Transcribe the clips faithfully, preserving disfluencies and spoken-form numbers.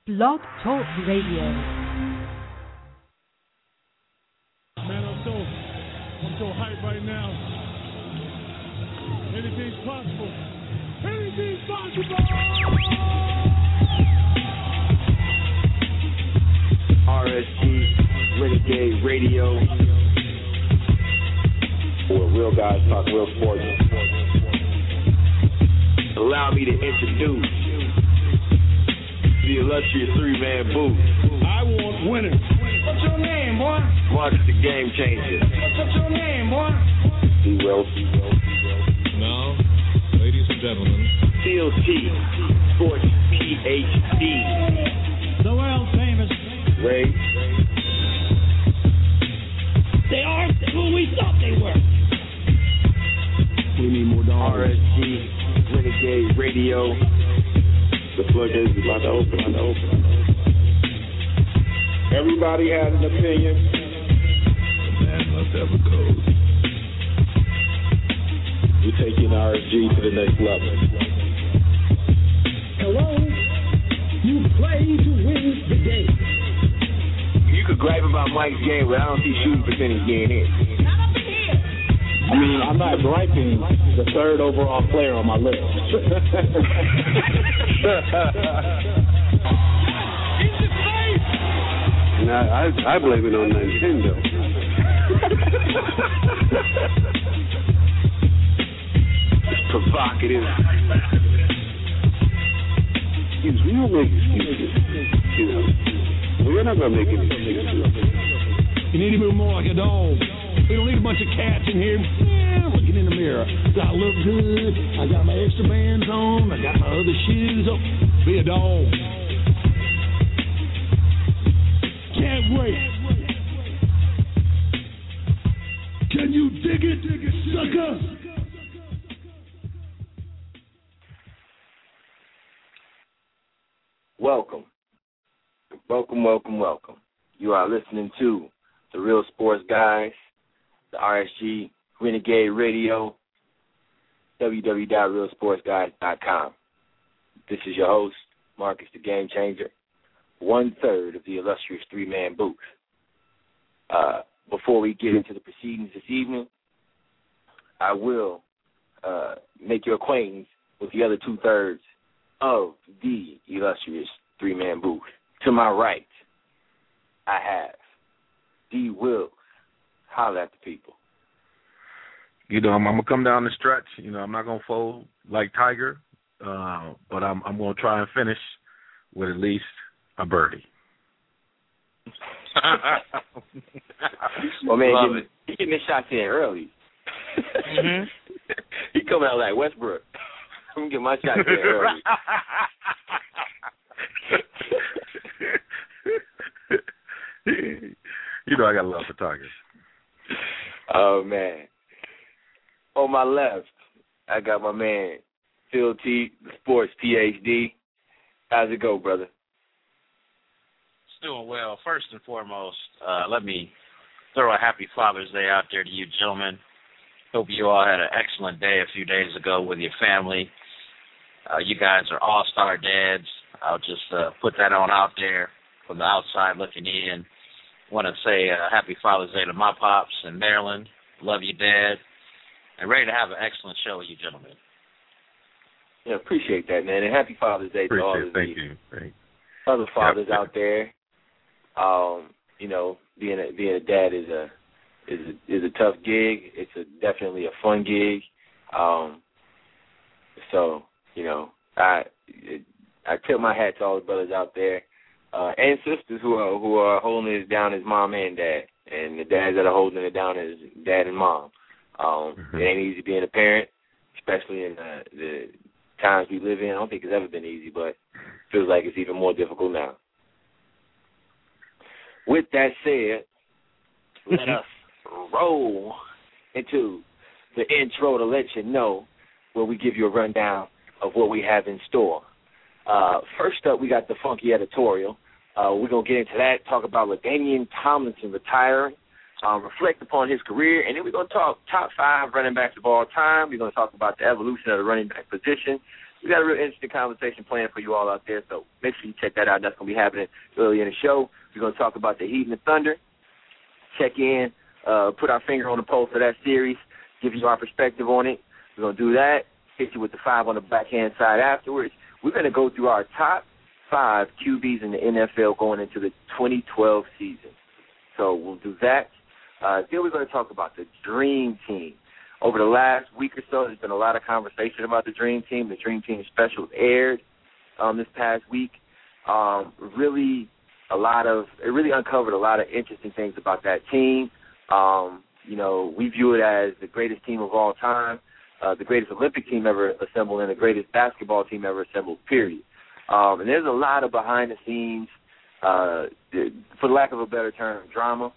Blog Talk Radio. Man, I'm so, I'm so hyped right now. Anything's possible. Anything's possible. R S G Renegade Radio, where real guys talk real sports. Allow me to introduce the illustrious three-man booth. I want winners. What's your name, boy? Marcus the Game Changer. What's your name, boy? D. Wills. Now, ladies and gentlemen, T L T Sports P H D. The world famous. Ray. They aren't who we thought they were. We need more dollars. R S G Renegade Radio. The floodgates is about to open. About to open. Everybody has an opinion. the man must have a code. We're taking R S G to the next level. Hello? You play to win the game. You could gripe about Mike's game, but I don't see shooting percentage getting in. Not up in here. I mean, I'm not griping the third overall player on my list. And I, I, I blame it on Nintendo. It's provocative. Excuse me, we don't make excuses. You know, we're not going to make any excuses. You need to move more like a dog. We don't need a bunch of cats in here yeah, looking in the mirror. Do I look good? I got my extra bands on. I got my other shoes on. Be a dog. Can't wait. Can you dig it, dig it, sucker? Welcome. Welcome, welcome, welcome. You are listening to The Real Sports Guys, the R S G Renegade Radio, w w w dot real sports guys dot com. This is your host, Marcus the Game Changer, one-third of the illustrious three-man booth. Uh, before we get into the proceedings this evening, I will uh, make your acquaintance with the other two-thirds of the illustrious three-man booth. To my right, I have D. Wills. Holler at the people. You know, I'm, I'm gonna come down the stretch. You know, I'm not gonna fold like Tiger, uh, but I'm I'm gonna try and finish with at least a birdie. Well, man, Love getting, it. he getting his shots in early. Mm-hmm. He coming out like Westbrook. I'm gonna get my shots in early. You know, I got love for Tiger. Oh man. On my left, I got my man Phil T, Sports P H D. How's it go, brother? It's doing well. First and foremost, uh, let me throw a happy Father's Day out there to you gentlemen. Hope you all had an excellent day a few days ago with your family. Uh, you guys are all-star dads. I'll just uh, put that on out there from the outside looking in. Want to say uh, happy Father's Day to my pops in Maryland. Love you, Dad. And ready to have an excellent show with you gentlemen. Yeah, appreciate that, man. And happy Father's Day Appreciate to all it. of Thank the you. Thank other fathers Yeah. out there. Um, you know, being a, being a dad is a is a, is a tough gig. It's a, definitely a fun gig. Um, so you know, I it, I tip my hat to all the brothers out there uh, and sisters who are who are holding it down as mom and dad, and the dads that are holding it down as dad and mom. Um, Mm-hmm. It ain't easy being a parent, especially in the, the times we live in. I don't think it's ever been easy, but it feels like it's even more difficult now. With that said, let us roll into the intro to let you know where we give you a rundown of what we have in store. Uh, first up, we got the funky editorial. Uh, we're going to get into that, talk about LaDainian Tomlinson retiring, um, reflect upon his career, and then we're going to talk top five running backs of all time. We're going to talk about the evolution of the running back position, we got a real interesting conversation planned for you all out there, so make sure you check that out. That's going to be happening early in the show. We're going to talk about the Heat and the Thunder, check in, uh, put our finger on the pulse of that series, give you our perspective on it. We're going to do that, hit you with the five on the backhand side afterwards. We're going to go through our top five Q Bs in the N F L going into the twenty twelve season. So we'll do that. Uh, then we're going to talk about the Dream Team. Over the last week or so, there's been a lot of conversation about the Dream Team. The Dream Team special aired um, this past week. Um, really, a lot of it really uncovered a lot of interesting things about that team. Um, you know, we view it as the greatest team of all time, uh, the greatest Olympic team ever assembled, and the greatest basketball team ever assembled. Period. Um, and there's a lot of behind the scenes, uh, for lack of a better term, drama.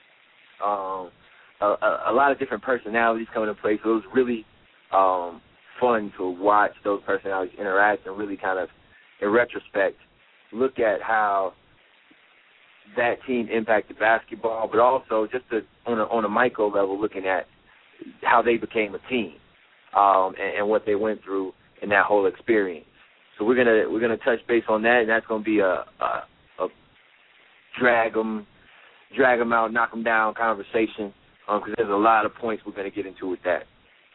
Um, a, a, a lot of different personalities coming into play, so it was really um, fun to watch those personalities interact and really kind of, in retrospect, look at how that team impacted basketball, but also just to, on, a, on a micro level, looking at how they became a team um, and, and what they went through in that whole experience. So we're gonna we're gonna touch base on that, and that's gonna be a, a, a drag them. drag them out, knock them down conversation, because um, there's a lot of points we're going to get into with that.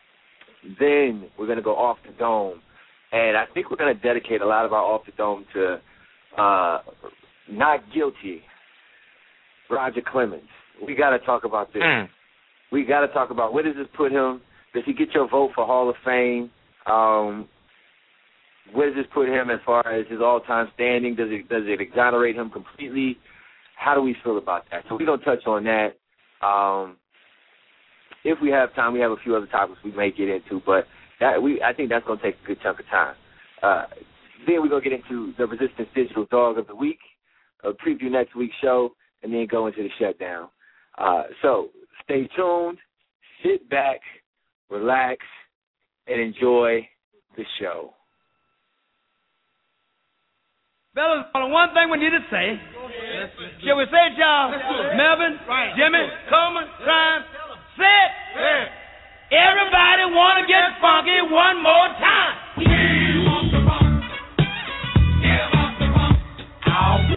Then we're going to go off the dome, and I think we're going to dedicate a lot of our off the dome to uh, not guilty Roger Clemens. We got to talk about this. Mm. We got to talk about where does this put him? Does he get your vote for Hall of Fame? Um, where does this put him as far as his all-time standing? Does it does it exonerate him completely? How do we feel about that? So we're going to touch on that. Um, if we have time, we have a few other topics we may get into, but that we I think that's going to take a good chunk of time. Uh, then we're going to get into the Resistance Digital Dog of the Week, a preview next week's show, and then go into the shutdown. Uh, so stay tuned, sit back, relax, and enjoy the show. Fellas, only one thing we need to say. Shall we say it, y'all? Melvin, right. Jimmy, Coleman, Ryan, say it. Yeah. Everybody want to get funky one more time. We want the funk. Give us the funk. Ow.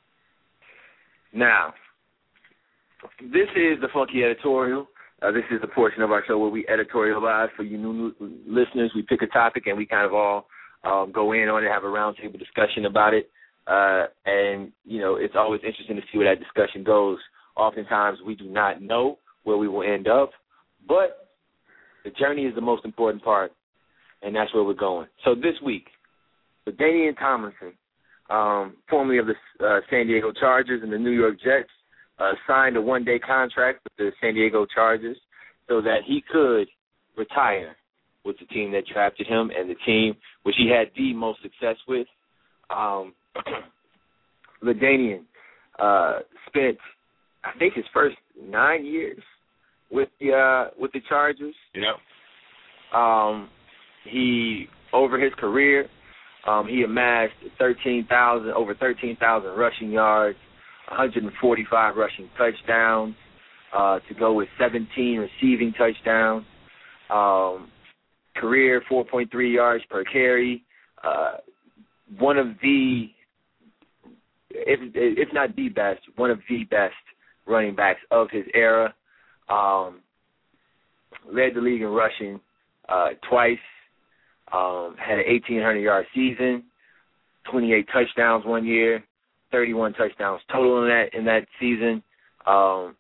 Now, this is the Funky Editorial. Uh, this is the portion of our show where we editorialize for you new listeners. We pick a topic and we kind of all Um, go in on it, have a roundtable discussion about it, uh, and, you know, it's always interesting to see where that discussion goes. Oftentimes we do not know where we will end up, but the journey is the most important part, and that's where we're going. So this week, LaDainian Tomlinson, um, formerly of the uh, San Diego Chargers and the New York Jets, uh, signed a one-day contract with the San Diego Chargers so that he could retire with the team that drafted him and the team which he had the most success with. Um, LaDainian uh, spent, I think, his first nine years with the uh, with the Chargers. Yep. Um, he over his career, um, he amassed thirteen thousand over thirteen thousand rushing yards, one hundred forty-five rushing touchdowns, uh, to go with seventeen receiving touchdowns. Um, Career four point three yards per carry. Uh, one of the, if, if not the best, one of the best running backs of his era. Um, led the league in rushing uh, twice. Um, had an eighteen hundred yard season. twenty-eight touchdowns one year. thirty-one touchdowns total in that in that season. Um,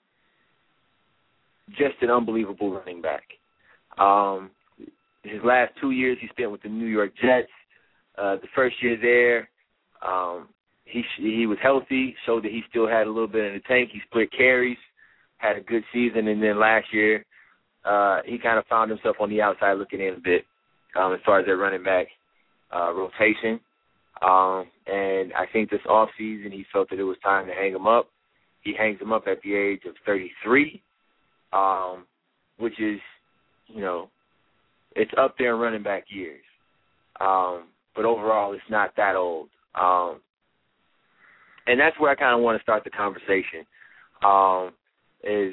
just an unbelievable running back. Um, His last two years he spent with the New York Jets. Uh, the first year there, um, he he was healthy, showed that he still had a little bit in the tank. He split carries, had a good season, and then last year uh, he kind of found himself on the outside looking in a bit um, as far as their running back uh, rotation. Um, and I think this offseason he felt that it was time to hang him up. He hangs him up at the age of thirty-three, um, which is, you know, it's up there in running back years. Um, but overall, it's not that old. Um, and that's where I kind of want to start the conversation, um, is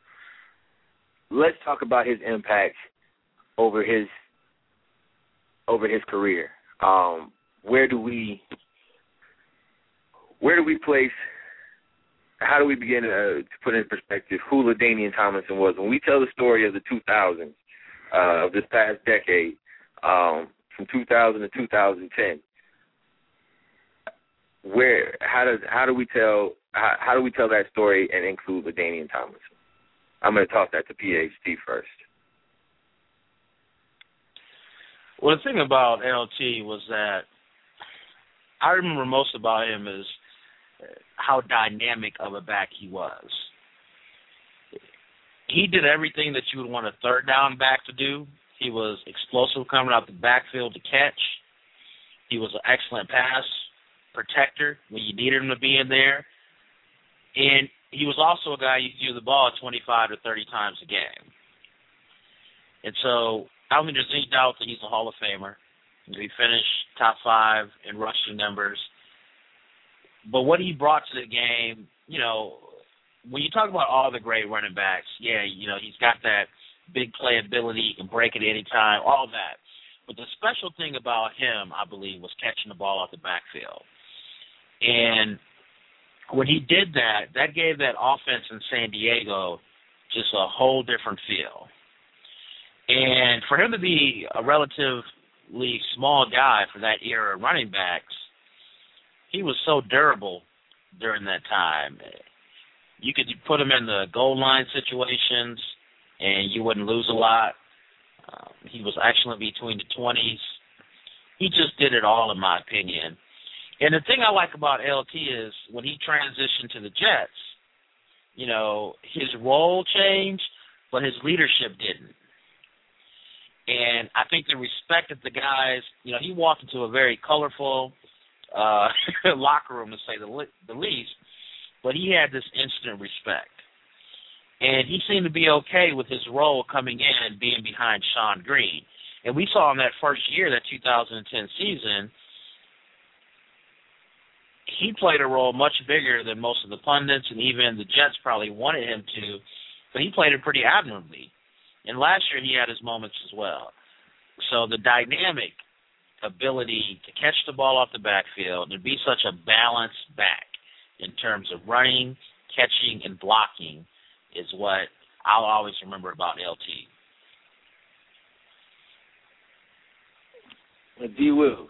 let's talk about his impact over his over his career, um, where do we where do we place? How do we begin uh, to put in perspective who LaDainian Tomlinson was when we tell the story of the two thousands uh, of this past decade, um, from two thousand to two thousand ten? Where how does how do we tell how, how do we tell that story and include LaDainian Tomlinson? I'm going to toss that to P H D first. Well, the thing about L T was that I remember most about him is how dynamic of a back he was. He did everything that you would want a third down back to do. He was explosive coming out the backfield to catch. He was an excellent pass protector when you needed him to be in there. And he was also a guy you could give the ball twenty-five to thirty times a game. And so I don't think there's any doubt that he's a Hall of Famer. He finished top five in rushing numbers. But what he brought to the game, you know, when you talk about all the great running backs, yeah, you know, he's got that big playability. He can break it any time, all that. But the special thing about him, I believe, was catching the ball out the backfield. And when he did that, that gave that offense in San Diego just a whole different feel. And for him to be a relatively small guy for that era of running backs, he was so durable during that time. You could put him in the goal line situations, and you wouldn't lose a lot. Uh, he was excellent between the twenties. He just did it all, in my opinion. And the thing I like about L T is when he transitioned to the Jets, you know, his role changed, but his leadership didn't. And I think the respect that the guys, you know, he walked into a very colorful uh, locker room, to say the, the least, but he had this instant respect. And he seemed to be okay with his role coming in, being behind Sean Green. And we saw him that first year, that two thousand ten season, he played a role much bigger than most of the pundits, and even the Jets probably wanted him to, but he played it pretty admirably. And last year he had his moments as well. So the dynamic ability to catch the ball off the backfield and be such a balanced back in terms of running, catching, and blocking is what I'll always remember about L T. D. Wills.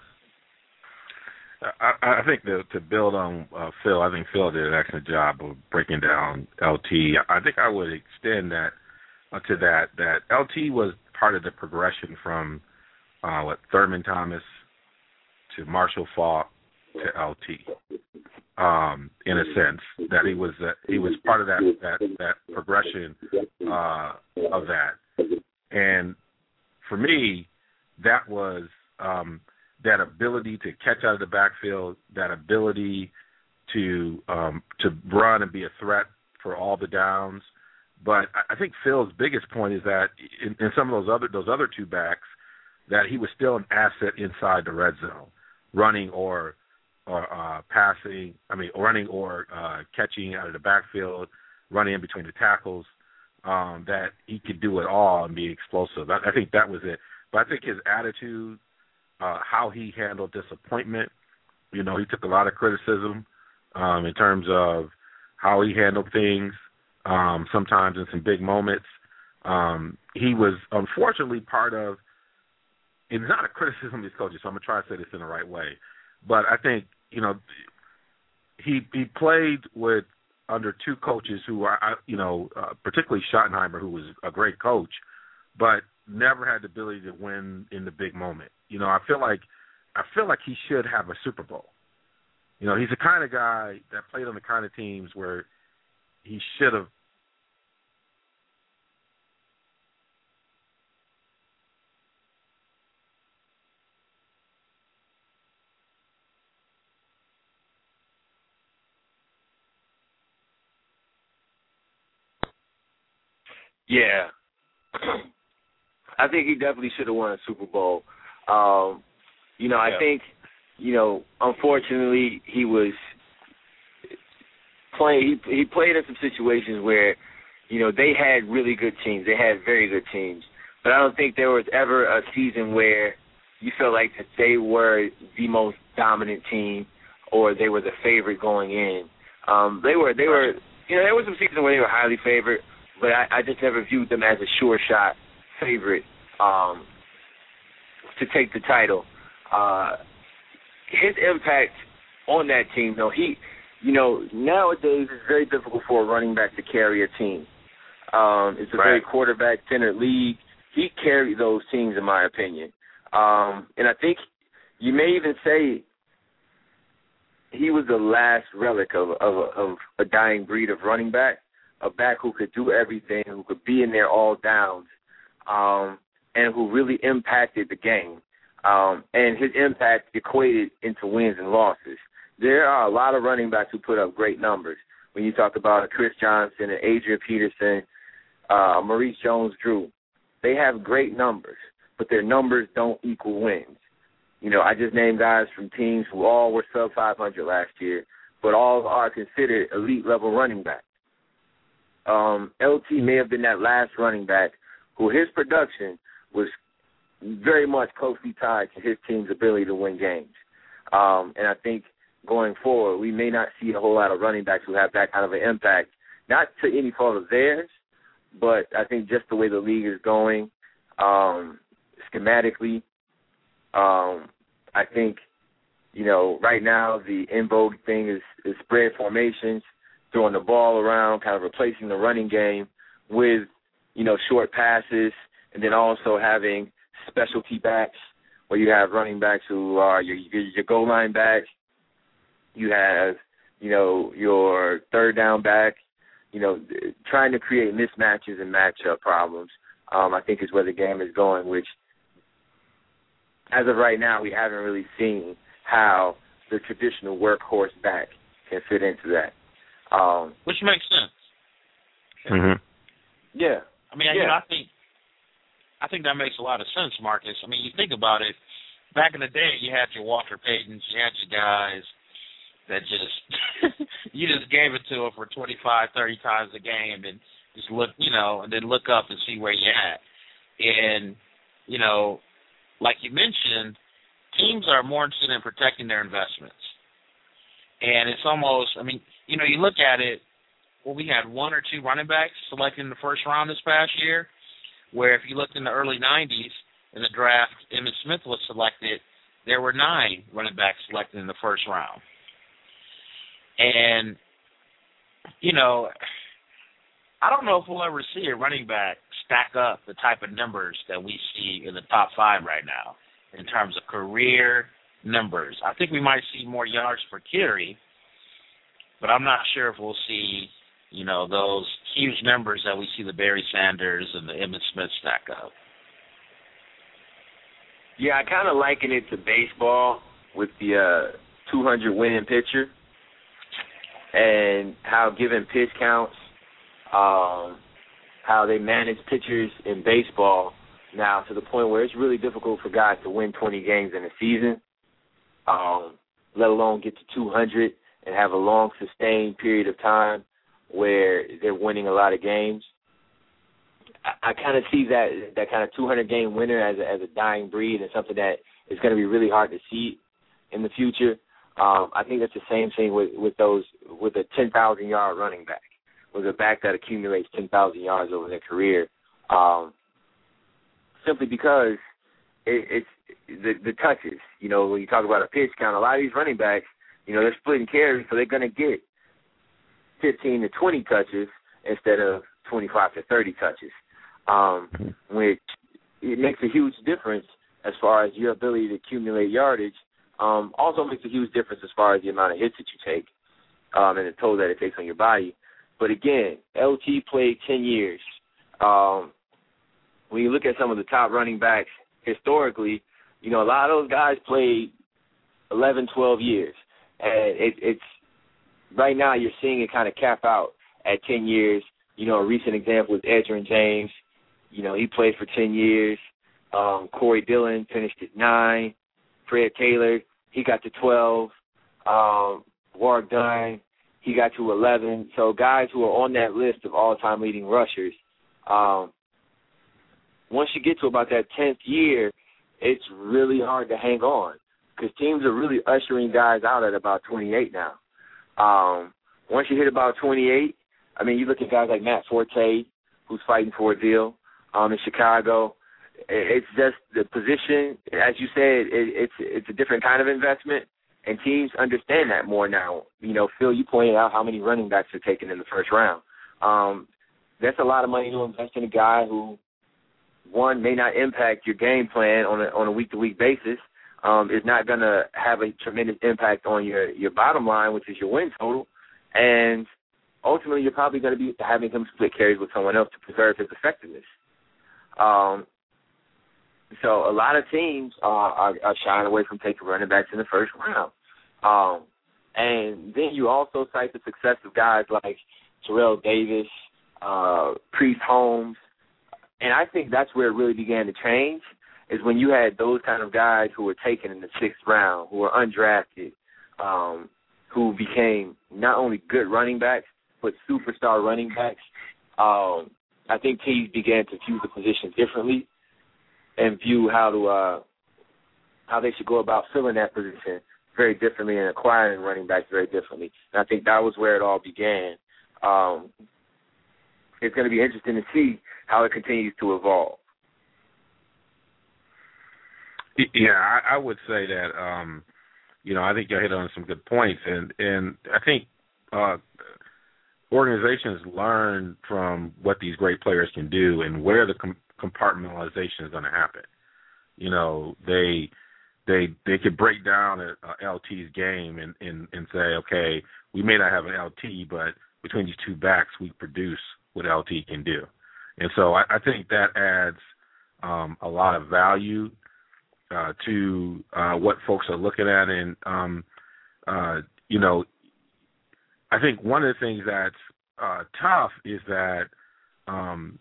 I, I think that to build on uh, Phil, I think Phil did an excellent job of breaking down L T. I think I would extend that uh, to that, that L T was part of the progression from uh, what Thurman Thomas to Marshall Faulk to L T. Um, in a sense, that he was uh, he was part of that that, that progression uh, of that, and for me, that was um, that ability to catch out of the backfield, that ability to um, to run and be a threat for all the downs. But I think Phil's biggest point is that in, in some of those other those other two backs, that he was still an asset inside the red zone, running or or uh, passing, I mean, running or uh, catching out of the backfield, running in between the tackles, um, that he could do it all and be explosive. I, I think that was it. But I think his attitude, uh, how he handled disappointment, you know, he took a lot of criticism um, in terms of how he handled things, um, sometimes in some big moments. Um, he was unfortunately part of, and it's not a criticism of his coaches, so I'm going to try to say this in the right way. But I think, you know, he he played with under two coaches who are, you know, uh, particularly Schottenheimer, who was a great coach, but never had the ability to win in the big moment. You know, I feel like I feel like he should have a Super Bowl. You know, he's the kind of guy that played on the kind of teams where he should have. Yeah. I think he definitely should have won a Super Bowl. Um, you know, yeah. I think, you know, unfortunately he was playing, he, he played in some situations where, you know, they had really good teams. They had very good teams. But I don't think there was ever a season where you felt like that they were the most dominant team or they were the favorite going in. Um, they were, they were, you know, there was some seasons where they were highly favored, but I, I just never viewed them as a sure shot favorite um, to take the title. Uh, his impact on that team, though, he, you know, nowadays it's very difficult for a running back to carry a team. Um, it's a right. very quarterback-centered league. He carried those teams, in my opinion. Um, and I think you may even say he was the last relic of, of, of a dying breed of running back, a back who could do everything, who could be in there all downs, um, and who really impacted the game. Um, and his impact equated into wins and losses. There are a lot of running backs who put up great numbers. When you talk about Chris Johnson and Adrian Peterson, uh, Maurice Jones-Drew, they have great numbers, but their numbers don't equal wins. You know, I just named guys from teams who all were sub five hundred last year, but all are considered elite-level running backs. Um, L T may have been that last running back who his production was very much closely tied to his team's ability to win games. Um, and I think going forward, we may not see a whole lot of running backs who have that kind of an impact, not to any fault of theirs, but I think just the way the league is going, um, schematically, um, I think, you know, right now the in vogue thing is, is spread formations, throwing the ball around, kind of replacing the running game with, you know, short passes, and then also having specialty backs where you have running backs who are your, your, your goal line back. You have, you know, your third down back, you know, trying to create mismatches and matchup problems, um, I think is where the game is going, which as of right now we haven't really seen how the traditional workhorse back can fit into that. Um, Which makes sense. Mm-hmm. Yeah. I mean, yeah. you know, I think I think that makes a lot of sense, Marcus. I mean, you think about it, back in the day you had your Walter Paytons, you had your guys that just you just gave it to them for twenty-five, thirty times a game and just look, you know, and then look up and see where you're at. And, you know, like you mentioned, teams are more interested in protecting their investments. And it's almost, I mean, you know, you look at it, well, we had one or two running backs selected in the first round this past year, where if you looked in the early nineties in the draft, Emmitt Smith was selected, there were nine running backs selected in the first round. And, you know, I don't know if we'll ever see a running back stack up the type of numbers that we see in the top five right now in terms of career numbers. I think we might see more yards per carry, but I'm not sure if we'll see, you know, those huge numbers that we see the Barry Sanders and the Emmitt Smith stack up. Yeah, I kind of liken it to baseball with the uh, two hundred winning pitcher and how given pitch counts, um, how they manage pitchers in baseball now to the point where it's really difficult for guys to win twenty games in a season, um, let alone get to two hundred and have a long sustained period of time where they're winning a lot of games. I, I kind of see that that kind of two hundred game winner as a, as a dying breed and something that is going to be really hard to see in the future. Um, I think that's the same thing with, with those with a ten thousand yard running back, with a back that accumulates ten thousand yards over their career, um, simply because it, it's the, the touches. You know, when you talk about a pitch count, a lot of these running backs, you know, they're splitting carries, so they're going to get fifteen to twenty touches instead of twenty-five to thirty touches, um, which it makes a huge difference as far as your ability to accumulate yardage. Um, also makes a huge difference as far as the amount of hits that you take um, and the toll that it takes on your body. But again, L T played ten years. Um, when you look at some of the top running backs historically, you know, a lot of those guys played eleven, twelve years. And it, it's right now you're seeing it kind of cap out at ten years. You know, a recent example is Edgerrin James. You know, he played for ten years. Um, Corey Dillon finished at nine. Fred Taylor, he got to twelve. Um, Warrick Dunn, he got to eleven. So guys who are on that list of all-time leading rushers, um, once you get to about that tenth year, it's really hard to hang on because teams are really ushering guys out at about twenty-eight now. Um, once you hit about twenty-eight, I mean, you look at guys like Matt Forte, who's fighting for a deal um, in Chicago. It's just the position, as you said, it, it's it's a different kind of investment, and teams understand that more now. You know, Phil, you pointed out how many running backs are taken in the first round. Um, that's a lot of money to invest in a guy who, one, may not impact your game plan on a, on a week-to-week basis, um, is not going to have a tremendous impact on your, your bottom line, which is your win total, and ultimately you're probably going to be having him split carries with someone else to preserve his effectiveness. Um, so a lot of teams are, are, are shying away from taking running backs in the first round. Um, and then you also cite the success of guys like Terrell Davis, uh, Priest Holmes, and I think that's where it really began to change, is when you had those kind of guys who were taken in the sixth round, who were undrafted, um, who became not only good running backs, but superstar running backs. Um, I think teams began to view the position differently and view how to uh, how they should go about filling that position very differently and acquiring running backs very differently. And I think that was where it all began. Um, it's going to be interesting to see how it continues to evolve. Yeah, I, I would say that, um, you know, I think you hit on some good points. And, and I think uh, organizations learn from what these great players can do and where the com- compartmentalization is going to happen. You know, they they they could break down a, a L T's game and, and, and say, okay, we may not have an L T, but between these two backs, we produce what L T can do. And so I, I think that adds um, a lot of value uh, to uh, what folks are looking at. And, um, uh, you know, I think one of the things that's uh, tough is that um,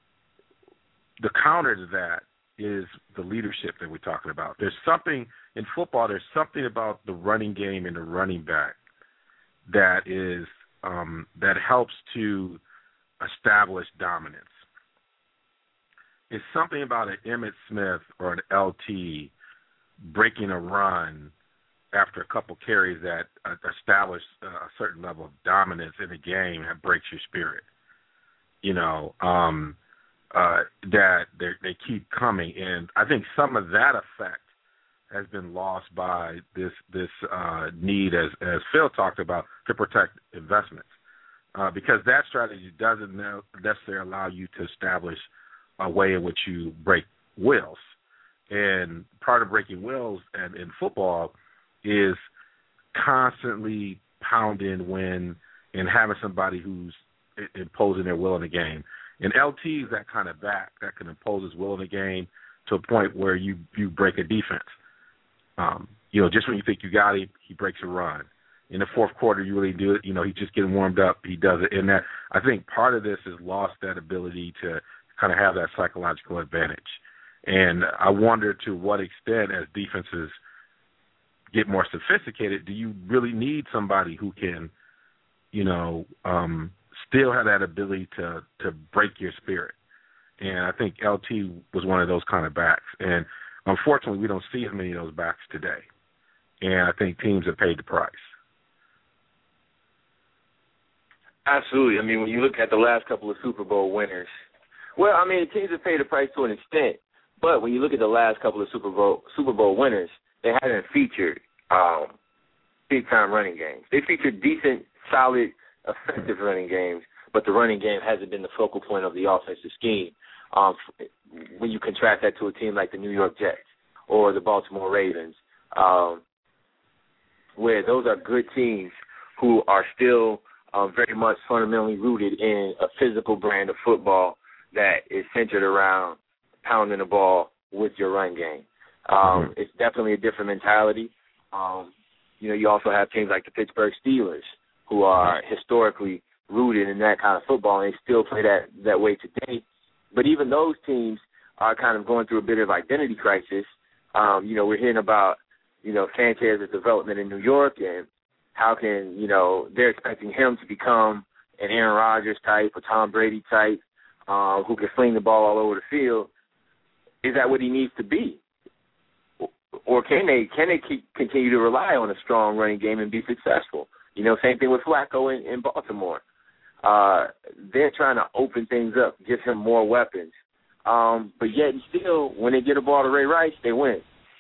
the counter to that is the leadership that we're talking about. There's something in football, there's something about the running game and the running back that is um, that helps to establish dominance. It's something about an Emmitt Smith or an L T breaking a run after a couple carries that uh, establish uh, a certain level of dominance in the game that breaks your spirit. You know, um, uh, that they keep coming. And I think some of that effect has been lost by this this uh, need, as, as Phil talked about, to protect investments. Uh, because that strategy doesn't necessarily allow you to establish a way in which you break wills. And part of breaking wills in, in football is constantly pounding when and having somebody who's imposing their will in the game. And L T is that kind of back that can impose his will in the game to a point where you, you break a defense. Um, you know, just when you think you got him, he breaks a run. In the fourth quarter, you really do it. You know, he's just getting warmed up. He does it. And that, I think part of this has lost that ability to kind of have that psychological advantage. And I wonder to what extent, as defenses get more sophisticated, do you really need somebody who can, you know, um, still have that ability to, to break your spirit? And I think L T was one of those kind of backs. And unfortunately, we don't see as many of those backs today. And I think teams have paid the price. Absolutely. I mean, when you look at the last couple of Super Bowl winners, well, I mean, teams have paid the price to an extent, but when you look at the last couple of Super Bowl Super Bowl winners, they haven't featured um, big-time running games. They featured decent, solid, effective running games, but the running game hasn't been the focal point of the offensive scheme. Um, when you contrast that to a team like the New York Jets or the Baltimore Ravens, um, where those are good teams who are still um, very much fundamentally rooted in a physical brand of football that is centered around pounding the ball with your run game. Um, mm-hmm. It's definitely a different mentality. Um, you know, you also have teams like the Pittsburgh Steelers who are historically rooted in that kind of football, and they still play that, that way today. But even those teams are kind of going through a bit of identity crisis. Um, you know, we're hearing about, you know, Sanchez's development in New York and how can, you know, they're expecting him to become an Aaron Rodgers type, a Tom Brady type, uh, who can fling the ball all over the field. Is that what he needs to be? or can they can they keep, continue to rely on a strong running game and be successful? You know, same thing with Flacco in, in Baltimore. Uh, they're trying to open things up, give him more weapons. Um, but yet and still, when they get a ball to Ray Rice, they win.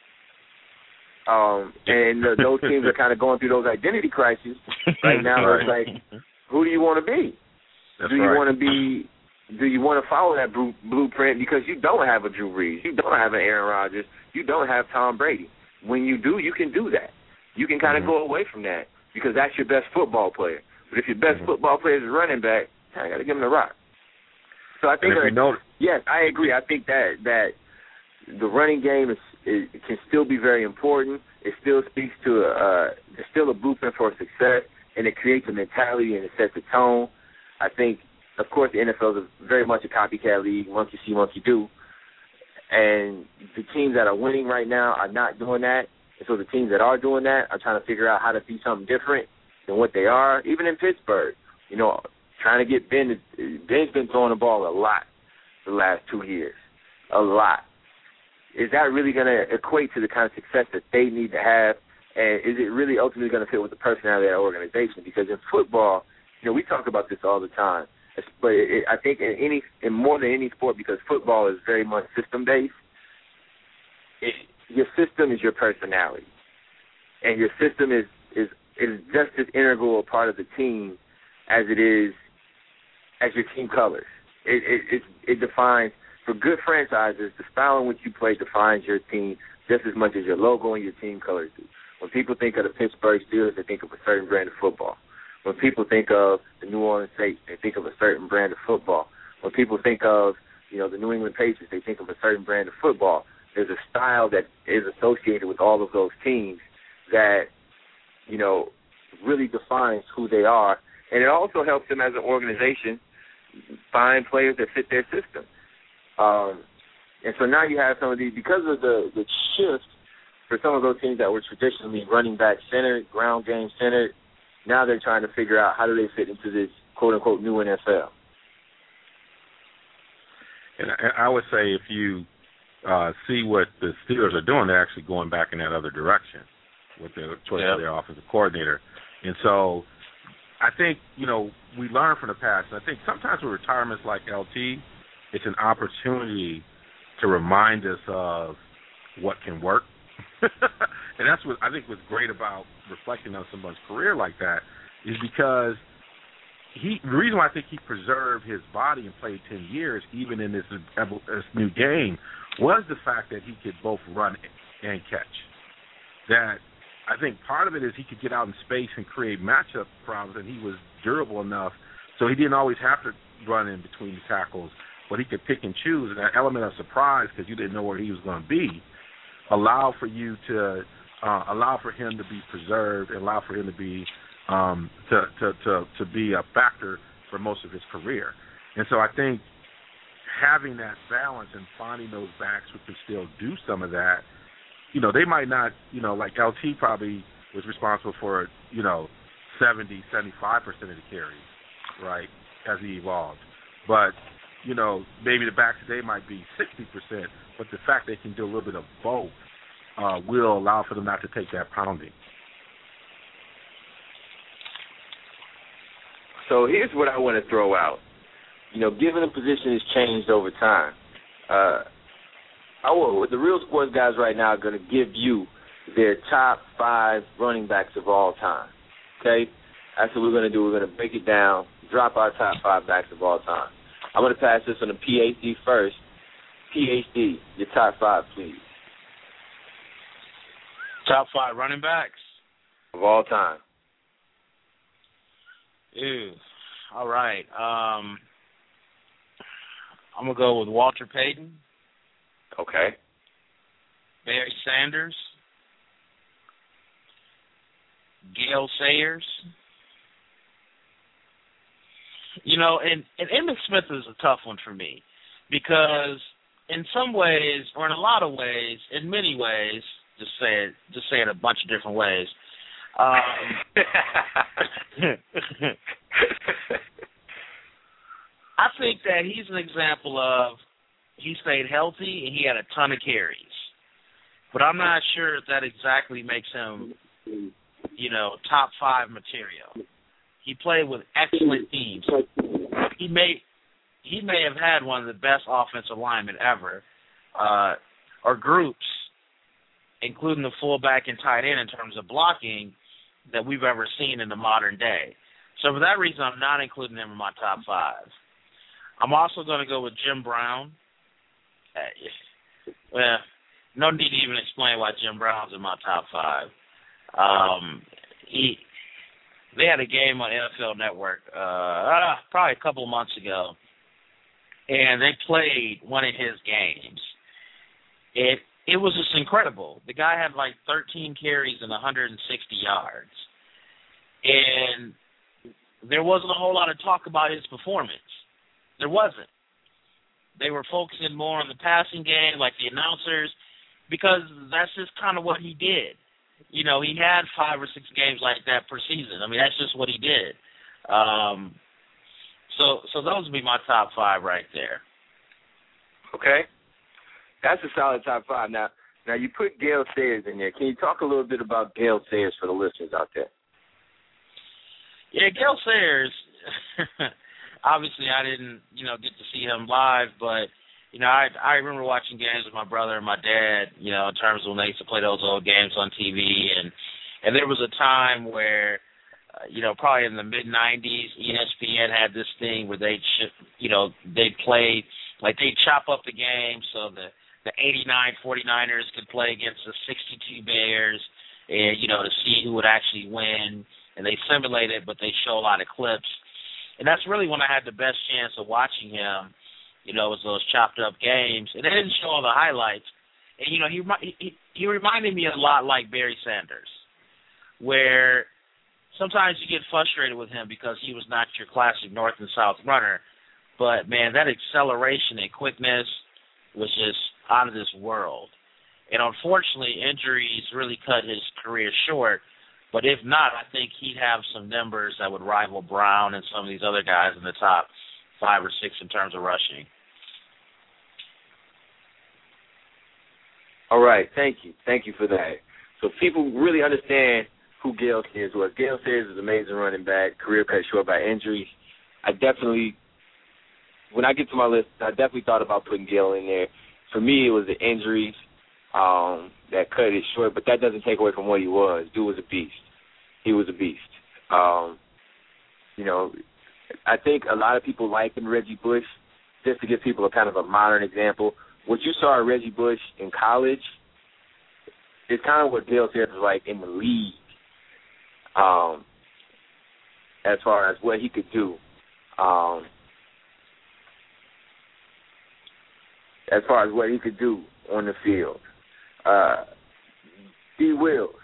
Um, and uh, those teams are kind of going through those identity crises right now. Right. It's like, who do you want to be? That's do you right. want to be? Do you want to follow that blueprint because you don't have a Drew Brees, you don't have an Aaron Rodgers, you don't have Tom Brady? When you do, you can do that. You can kind of mm-hmm. go away from that because that's your best football player. But if your best mm-hmm. football player is a running back, I got to give him the rock. So I think, that, know- yes, I agree. I think that that the running game is, is can still be very important. It still speaks to a, uh, it's still a blueprint for success, and it creates a mentality and it sets a tone. I think, of course, the N F L is very much a copycat league, monkey see, monkey do. And the teams that are winning right now are not doing that. And so the teams that are doing that are trying to figure out how to be something different than what they are. Even in Pittsburgh, you know, trying to get Ben. Ben's been throwing the ball a lot the last two years, a lot. Is that really going to equate to the kind of success that they need to have? And is it really ultimately going to fit with the personality of that organization? Because in football, you know, we talk about this all the time. But it, I think in any, in more than any sport, because football is very much system-based, it, your system is your personality. And your system is, is, is just as integral a part of the team as it is as your team colors. It, it, it, it defines, for good franchises, the style in which you play defines your team just as much as your logo and your team colors do. When people think of the Pittsburgh Steelers, they think of a certain brand of football. When people think of the New Orleans Saints, they think of a certain brand of football. When people think of, you know, the New England Patriots, they think of a certain brand of football. There's a style that is associated with all of those teams that, you know, really defines who they are. And it also helps them as an organization find players that fit their system. Um, and so now you have some of these, because of the, the shift for some of those teams that were traditionally running back centered, ground game centered, now they're trying to figure out how do they fit into this quote-unquote new N F L. And I would say if you uh, see what the Steelers are doing, they're actually going back in that other direction with the choice yep. of their offensive coordinator. And so I think, you know, we learn from the past. And I think sometimes with retirements like L T, it's an opportunity to remind us of what can work. And that's what I think was great about reflecting on someone's career like that is because he the reason why I think he preserved his body and played ten years, even in this, this new game, was the fact that he could both run and catch. That I think part of it is he could get out in space and create matchup problems, and he was durable enough so he didn't always have to run in between the tackles, but he could pick and choose. And that element of surprise, because you didn't know where he was going to be, allow for you to uh, allow for him to be preserved, and allow for him to be um, to, to to to be a factor for most of his career. And so I think having that balance and finding those backs who can still do some of that, you know, they might not, you know, like L T probably was responsible for, you know, seventy, seventy-five percent of the carries, right, as he evolved. But, you know, maybe the backs today might be sixty percent, but the fact they can do a little bit of both uh, will allow for them not to take that pounding. So here's what I want to throw out. You know, given the position has changed over time, uh, I will, the Real Sports Guys right now are going to give you their top five running backs of all time. Okay? That's what we're going to do. We're going to break it down, drop our top five backs of all time. I'm going to pass this on to P H D first. P H D, your top five, please. Top five running backs? Of all time. Ew. All right. Um, I'm going to go with Walter Payton. Okay. Barry Sanders. Gale Sayers. You know, and, and Emmitt Smith is a tough one for me because in some ways, or in a lot of ways, in many ways, just say it, just say it a bunch of different ways. Um, I think that he's an example of he stayed healthy and he had a ton of carries. but I'm not sure if that exactly makes him, you know, top five material. He played with excellent teams. He may he may have had one of the best offensive linemen ever, uh, or groups, including the fullback and tight end in terms of blocking, that we've ever seen in the modern day. So for that reason, I'm not including him in my top five. I'm also going to go with Jim Brown. Uh, well, no need to even explain why Jim Brown's in my top five. Um, he they had a game on N F L Network uh, probably a couple of months ago, and they played one of his games. It it was just incredible. The guy had like thirteen carries and one hundred sixty yards, and there wasn't a whole lot of talk about his performance. There wasn't. They were focusing more on the passing game, like the announcers, because that's just kind of what he did. You know, he had five or six games like that per season. I mean, that's just what he did. Um, so, so those would be my top five right there. Okay, that's a solid top five. Now, now you put Gale Sayers in there. Can you talk a little bit about Gale Sayers for the listeners out there? Yeah, Gale Sayers. Obviously, I didn't, you know, get to see him live, but you know, I I remember watching games with my brother and my dad. You know, in terms of when they used to play those old games on T V, and and there was a time where, uh, you know, probably in the mid nineties, E S P N had this thing where they, you know, they played like they chop up the game so the the eighty-nine forty-niners could play against the sixty-two Bears, and you know, to see who would actually win. And they simulate it, but they show a lot of clips. And that's really when I had the best chance of watching him, you know, was those chopped up games. And they didn't show all the highlights. And, you know, he, he, he reminded me a lot like Barry Sanders, where sometimes you get frustrated with him because he was not your classic north and south runner. But, man, that acceleration and quickness was just out of this world. And unfortunately, injuries really cut his career short. But if not, I think he'd have some numbers that would rival Brown and some of these other guys in the top five or six in terms of rushing. All right, thank you. Thank you for that. So people really understand who Gale Sayers was. Gale Sayers is an amazing running back, career cut short by injuries. I definitely, when I get to my list, I definitely thought about putting Gale in there. For me, it was the injuries um, that cut it short, but that doesn't take away from what he was. Dude was a beast. He was a beast. Um, you know, I think a lot of people liken Reggie Bush. Just to give people a kind of a modern example, what you saw at Reggie Bush in college is kind of what Gale Sayers was like in the league, um, as far as what he could do. Um, as far as what he could do on the field. Uh, D. Wills,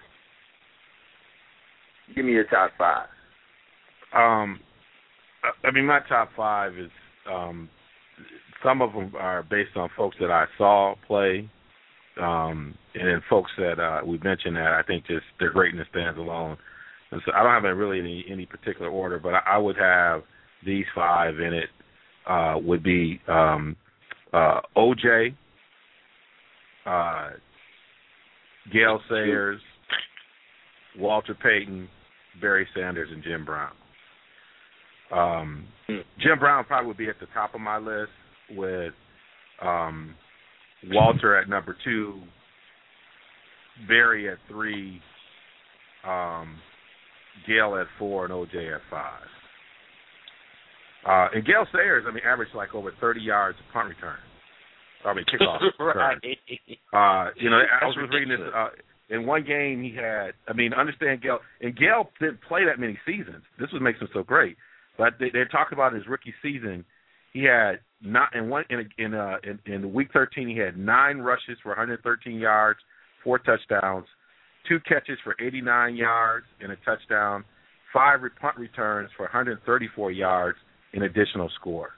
give me your top five. Um, I mean, my top five is um, some of them are based on folks that I saw play, um, and then folks that uh, we mentioned that I think just their greatness stands alone. And so I don't have a really any, any particular order, but I, I would have these five in it. Uh, would be um, uh, O J, uh, Gale Sayers, Walter Payton, Barry Sanders, and Jim Brown. Um, Jim Brown probably would be at the top of my list with um, Walter at number two, Barry at three, um, Gale at four, and O J at five. Uh, and Gale Sayers, I mean, averaged like over thirty yards of punt return. I mean, kickoff return. Uh, you know, I was reading this. Uh, in one game, he had, I mean, understand Gale, and Gale didn't play that many seasons. This is what makes him so great. But they, they're talking about his rookie season. He had not in one in in, uh, in in week thirteen. He had nine rushes for one hundred thirteen yards, four touchdowns, two catches for eighty-nine yards and a touchdown, five punt returns for one hundred thirty-four yards, an additional score.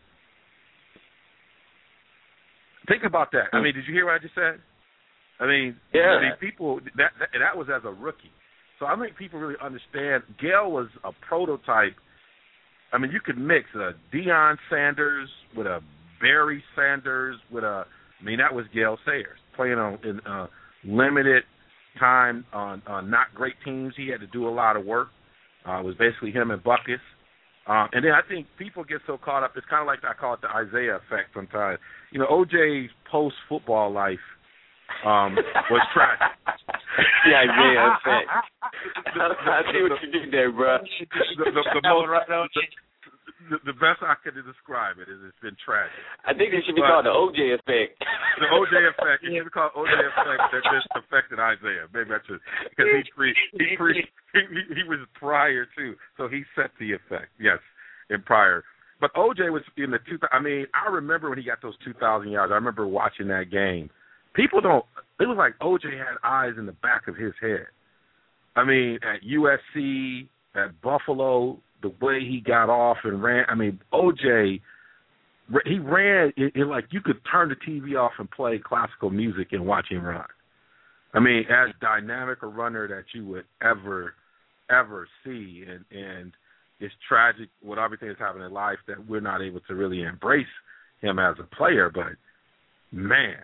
Think about that. I mean, did you hear what I just said? I mean, yeah. I mean, people that, that that was as a rookie. So I think people really understand. Gale was a prototype. I mean, you could mix a Deion Sanders with a Barry Sanders with a. I mean, that was Gale Sayers playing on in uh, limited time on, on not great teams. He had to do a lot of work. Uh, it was basically him and Buckus. Um, and then I think people get so caught up. It's kind of like I call it the Isaiah effect sometimes. You know, O J's post-football life um, was tragic. The Isaiah effect. I see what you did there, bro. The, the, the, most, the, the best I could describe it is it's been tragic. I think it should be but, called the O J effect. The O J effect. It should be called O J effect that just affected Isaiah. Maybe that's just because he pre, he, pre, he he was prior to, so he set the effect. Yes, in prior. But O J was in the two. I mean, I remember when he got those two thousand yards. I remember watching that game. People don't. It was like O J had eyes in the back of his head. I mean, at U S C, at Buffalo, the way he got off and ran. I mean, O J, he ran it, it like you could turn the T V off and play classical music and watch him run. I mean, as dynamic a runner that you would ever, ever see. And, and it's tragic with everything that's happening in life that we're not able to really embrace him as a player. But, man,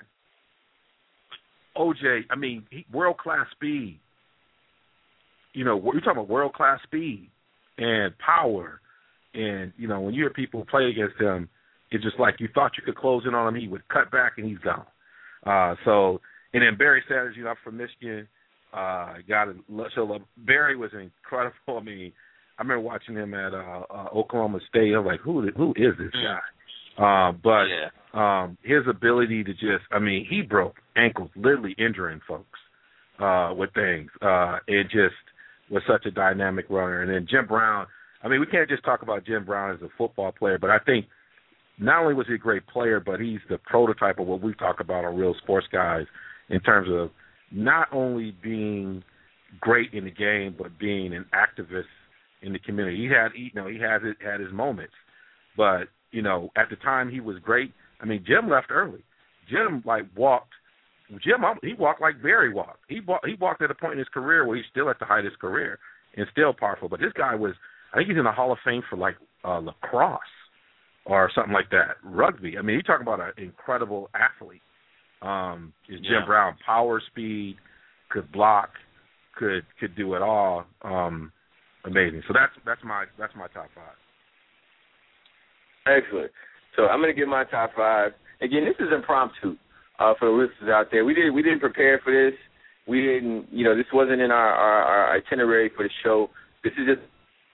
O J, I mean, he, world-class speed. You know, you're talking about world-class speed and power. And, you know, when you hear people play against him, it's just like you thought you could close in on him. He would cut back and he's gone. Uh, so, and then Barry Sanders, you know, I'm from Michigan. Uh, got to so Barry was incredible. I mean, I remember watching him at uh, uh, Oklahoma State. I was like, who who is this guy? Uh, but yeah. um, his ability to just, I mean, he broke ankles, literally injuring folks uh, with things. Uh, it just was such a dynamic runner. And then Jim Brown, I mean, we can't just talk about Jim Brown as a football player, but I think not only was he a great player, but he's the prototype of what we talk about on Real Sports Guys in terms of not only being great in the game, but being an activist in the community. He had, you know, he has it, had his moments, but you know, at the time he was great. I mean, Jim left early. Jim like walked. Jim, he walked like Barry walked. He walked, he walked at a point in his career where he's still at the height of his career and still powerful. But this guy was, I think he's in the Hall of Fame for like uh, lacrosse or something like that, rugby. I mean, you're talking about an incredible athlete. Um, is Jim yeah. Brown, power, speed, could block, could could do it all. Um, amazing. So that's that's my that's my top five. Excellent. So I'm going to give my top five. Again, this is impromptu uh, for the listeners out there. We didn't we didn't prepare for this. We didn't, you know, this wasn't in our, our, our itinerary for the show. This is just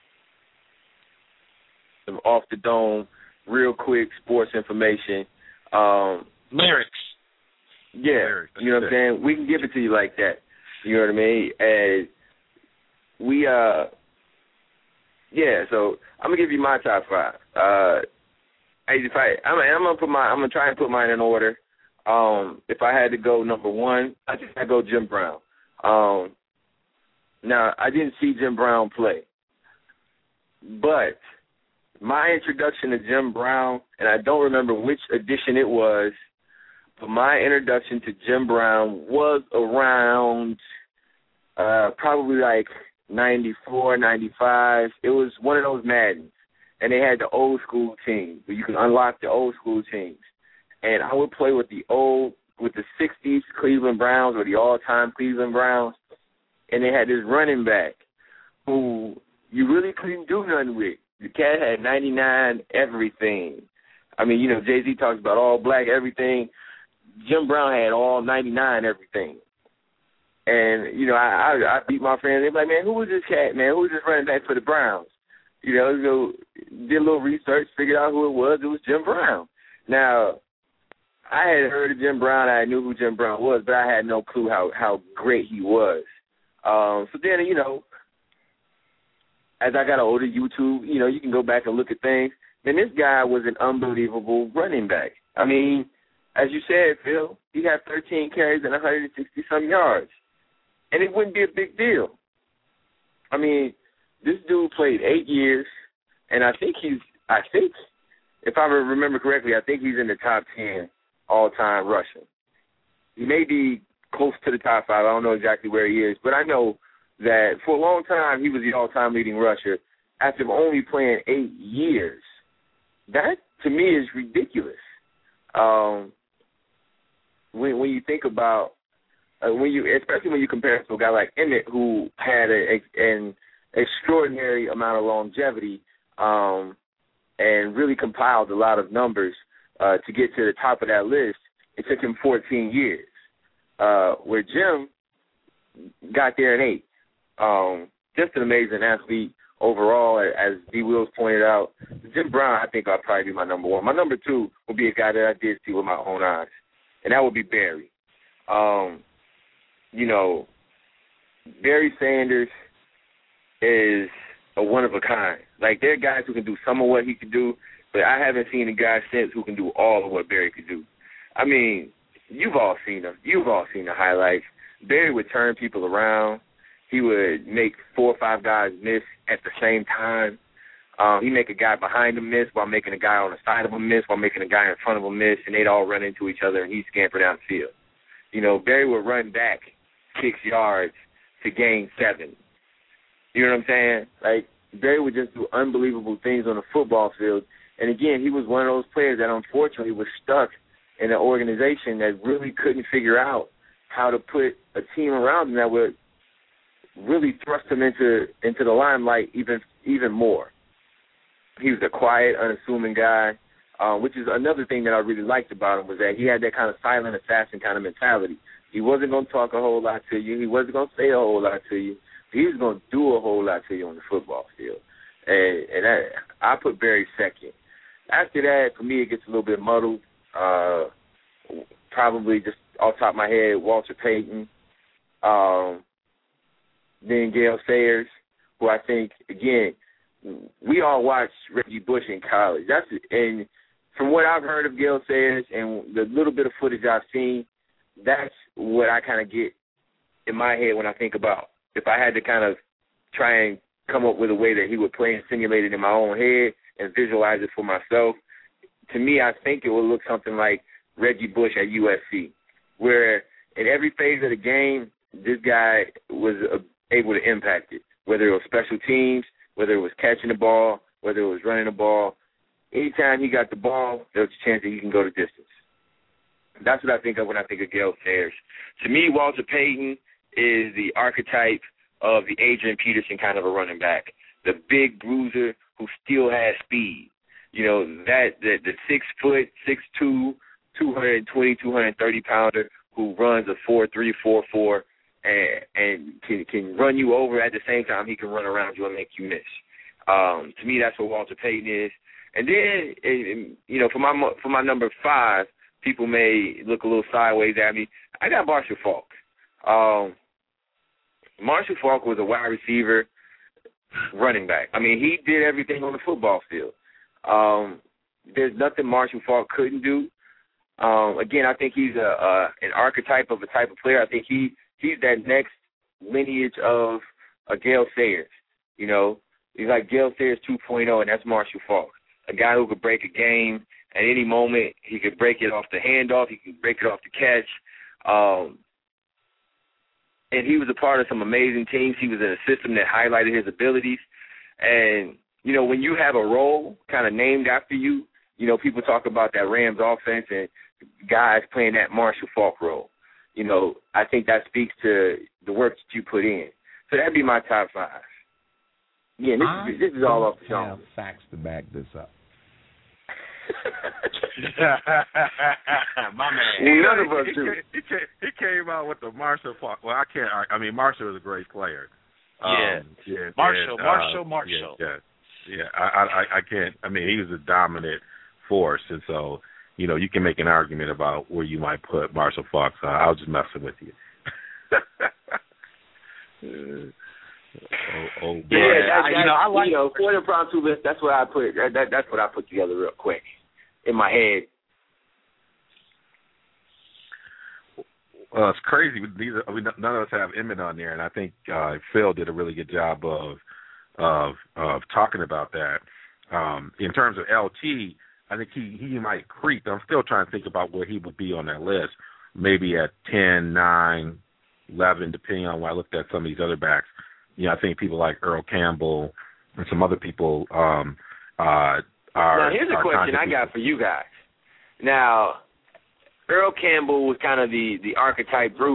some off the dome, real quick sports information. Um, Lyrics. Yeah, Lyrics, you know what I'm saying? We can give it to you like that. You know what I mean? And we, uh, yeah. So I'm gonna give you my top five. Uh, if I, I'm, I'm gonna put my, I'm gonna try and put mine in order. Um, if I had to go number one, I think I'd go Jim Brown. Um, now I didn't see Jim Brown play, but my introduction to Jim Brown, and I don't remember which edition it was, but my introduction to Jim Brown was around uh, probably like ninety-four, ninety-five. It was one of those Maddens, and they had the old school team where you can unlock the old school teams. And I would play with the old, with the sixties Cleveland Browns or the all-time Cleveland Browns, and they had this running back who you really couldn't do nothing with. The cat had ninety-nine everything. I mean, you know, Jay-Z talks about all black everything. Jim Brown had all ninety-nine everything. And, you know, I, I, I beat my friends. They're like, man, who was this cat, man? Who was this running back for the Browns? You know, so did a little research, figured out who it was. It was Jim Brown. Now, I had heard of Jim Brown. I knew who Jim Brown was, but I had no clue how, how great he was. Um, so then, you know, as I got older, YouTube, you know, you can go back and look at things. And this guy was an unbelievable running back. I mean, as you said, Phil, he had thirteen carries and one hundred sixty-some yards. And it wouldn't be a big deal. I mean, this dude played eight years, and I think he's, I think, if I remember correctly, I think he's in the top ten all-time rushing. He may be close to the top five. I don't know exactly where he is, but I know that for a long time he was the all-time leading rusher after only playing eight years. That, to me, is ridiculous. Um, when, when you think about uh, when you, especially when you compare it to a guy like Emmett, who had a, a, an extraordinary amount of longevity um, and really compiled a lot of numbers uh, to get to the top of that list. It took him fourteen years, uh, where Jim got there in eight. Um, just an amazing athlete overall, as D. Wills pointed out. Jim Brown, I think, I'll probably be my number one. My number two would be a guy that I did see with my own eyes, and that would be Barry. Um, you know, Barry Sanders is a one-of-a-kind. Like, there are guys who can do some of what he can do, but I haven't seen a guy since who can do all of what Barry could do. I mean, you've all seen him. You've all seen the highlights. Barry would turn people around. He would make four or five guys miss at the same time. Um, he'd make a guy behind him miss while making a guy on the side of him miss, while making a guy in front of him miss, and they'd all run into each other, and he'd scamper down the field. You know, Barry would run back six yards to gain seven. You know what I'm saying? Like, Barry would just do unbelievable things on the football field. And, again, he was one of those players that unfortunately was stuck in an organization that really couldn't figure out how to put a team around him that would really thrust him into into the limelight even even more. He was a quiet, unassuming guy, uh, which is another thing that I really liked about him, was that he had that kind of silent assassin kind of mentality. He wasn't going to talk a whole lot to you. He wasn't going to say a whole lot to you. He was going to do a whole lot to you on the football field. And, and I, I put Barry second. After that, for me, it gets a little bit muddled. Uh, probably just off the top of my head, Walter Payton, um, then Gale Sayers, who I think, again, we all watched Reggie Bush in college. That's and from what I've heard of Gale Sayers and the little bit of footage I've seen, that's what I kind of get in my head when I think about if I had to kind of try and come up with a way that he would play and simulate it in my own head and visualize it for myself. To me, I think it would look something like Reggie Bush at U S C, where in every phase of the game, this guy was uh, able to impact it, whether it was special teams, whether it was catching the ball, whether it was running the ball. Anytime he got the ball, there was a chance that he can go the distance. That's what I think of when I think of Gale Sayers. To me, Walter Payton is the archetype of the Adrian Peterson kind of a running back, the big bruiser who still has speed. You know, that the, the six foot, six two, two twenty, two thirty pounder who runs a four three, four four, and and can can run you over at the same time he can run around you and make you miss. Um, to me, that's what Walter Payton is. And then, and, you know, for my for my number five, people may look a little sideways at me. I got Marshall Faulk. Um, Marshall Faulk was a wide receiver, running back. I mean, he did everything on the football field. Um, there's nothing Marshall Faulk couldn't do. Um, again, I think he's a, a an archetype of a type of player. I think he he's that next lineage of a Gale Sayers. You know, he's like Gale Sayers two point oh, and that's Marshall Faulk, a guy who could break a game at any moment. He could break it off the handoff. He could break it off the catch. Um, and he was a part of some amazing teams. He was in a system that highlighted his abilities. And, you know, when you have a role kind of named after you, you know, people talk about that Rams offense and guys playing that Marshall Faulk role. You know, I think that speaks to the work that you put in. So that'd be my top five. Yeah, this, is, this is all off the I have show. facts to back this up. My man. None of us he, do. came, he, came, he came out with the Marshall Faulk. Well, I can't. I, I mean, Marshall was a great player. Yeah. Um, yeah Marshall, and, uh, Marshall, Marshall. Yeah, yeah. yeah. I, I, I can't. I mean, he was a dominant force, and so you know, you can make an argument about where you might put Marshall Faulk. So I was just messing with you. oh, oh, Yeah, that, that, you know, I like you know, for the impromptu list, that's what I put. That, that, that's what I put together real quick in my head. Well, it's crazy. These are, we, none of us have Emmett on there, and I think uh, Phil did a really good job of of of talking about that. Um, in terms of L T, I think he, he might creep. I'm still trying to think about where he would be on that list. Maybe at ten, nine, eleven, depending on when I looked at some of these other backs. You know, I think people like Earl Campbell and some other people um, uh, are. Now, here's a are question I got for you guys. Now, Earl Campbell was kind of the, the archetype bruiser.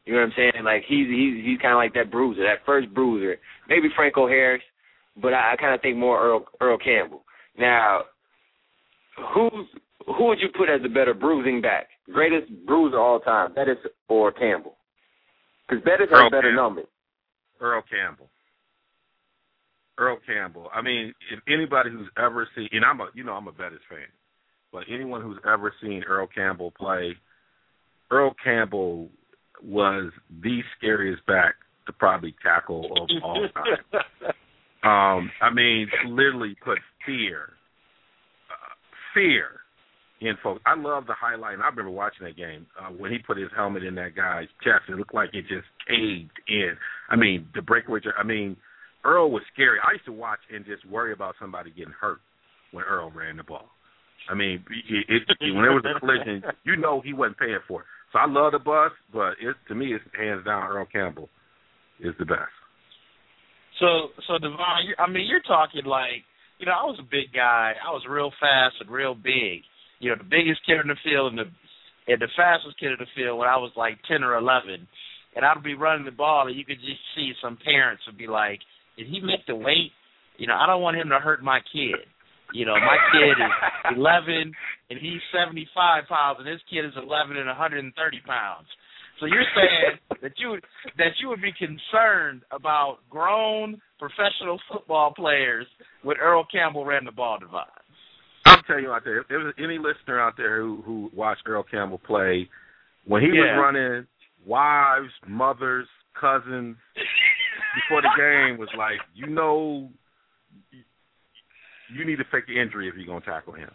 You know what I'm saying? Like he's he's he's kind of like that bruiser, that first bruiser. Maybe Franco Harris, but I, I kind of think more Earl Earl Campbell. Now, who's who would you put as the better bruising back? Greatest bruiser all time, Bettis or Campbell? Because Bettis has better Campbell. numbers. Earl Campbell. Earl Campbell. I mean, if anybody who's ever seen, and I'm a, you know, I'm a Bettis fan, but anyone who's ever seen Earl Campbell play, Earl Campbell was the scariest back to probably tackle of all time. um, I mean, literally put fear, uh, fear in folks. I love the highlight, and I remember watching that game uh, when he put his helmet in that guy's chest. It looked like it just caved in. I mean, the breakaway. I mean, Earl was scary. I used to watch and just worry about somebody getting hurt when Earl ran the ball. I mean, it, it, when there was a collision, you know he wasn't paying for it. So I love the bus, but it's, to me, it's hands down Earl Campbell is the best. So, so Devon, I mean, you're talking like, you know, I was a big guy. I was real fast and real big. You know, the biggest kid in the field and the and the fastest kid in the field when I was like ten or eleven. And I'd be running the ball, and you could just see some parents would be like, did he make the weight? You know, I don't want him to hurt my kid. You know, my kid is eleven, and he's seventy-five pounds, and his kid is eleven and one hundred thirty pounds. So you're saying that you that you would be concerned about grown professional football players when Earl Campbell ran the ball, Devon? I'll tell you out there, if there's any listener out there who, who watched Earl Campbell play, when he yeah. was running, wives, mothers, cousins, before the game was like, you know, you need to fake the injury if you're going to tackle him.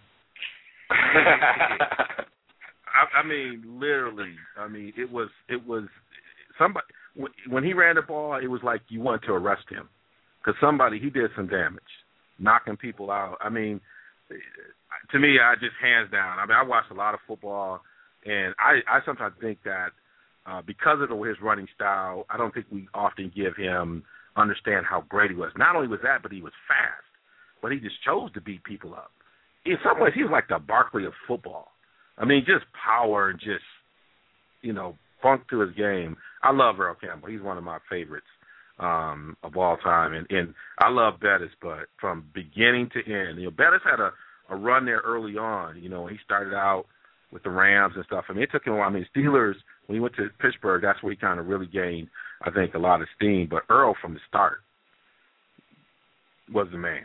I, I mean, literally, I mean, it was, it was, somebody, when he ran the ball, it was like you wanted to arrest him because somebody, he did some damage, knocking people out. I mean, to me, I just hands down. I mean, I watched a lot of football, and I, I sometimes think that uh, because of his running style, I don't think we often give him understand how great he was. Not only was that, but he was fast. But he just chose to beat people up. In some ways, he was like the Barkley of football. I mean, just power and just, you know, funk to his game. I love Earl Campbell. He's one of my favorites um, of all time. And, and I love Bettis, but from beginning to end, you know, Bettis had a, a run there early on. You know, he started out with the Rams and stuff. I mean, it took him a while. I mean, Steelers, when he went to Pittsburgh, that's where he kind of really gained, I think, a lot of steam. But Earl, from the start, was the man.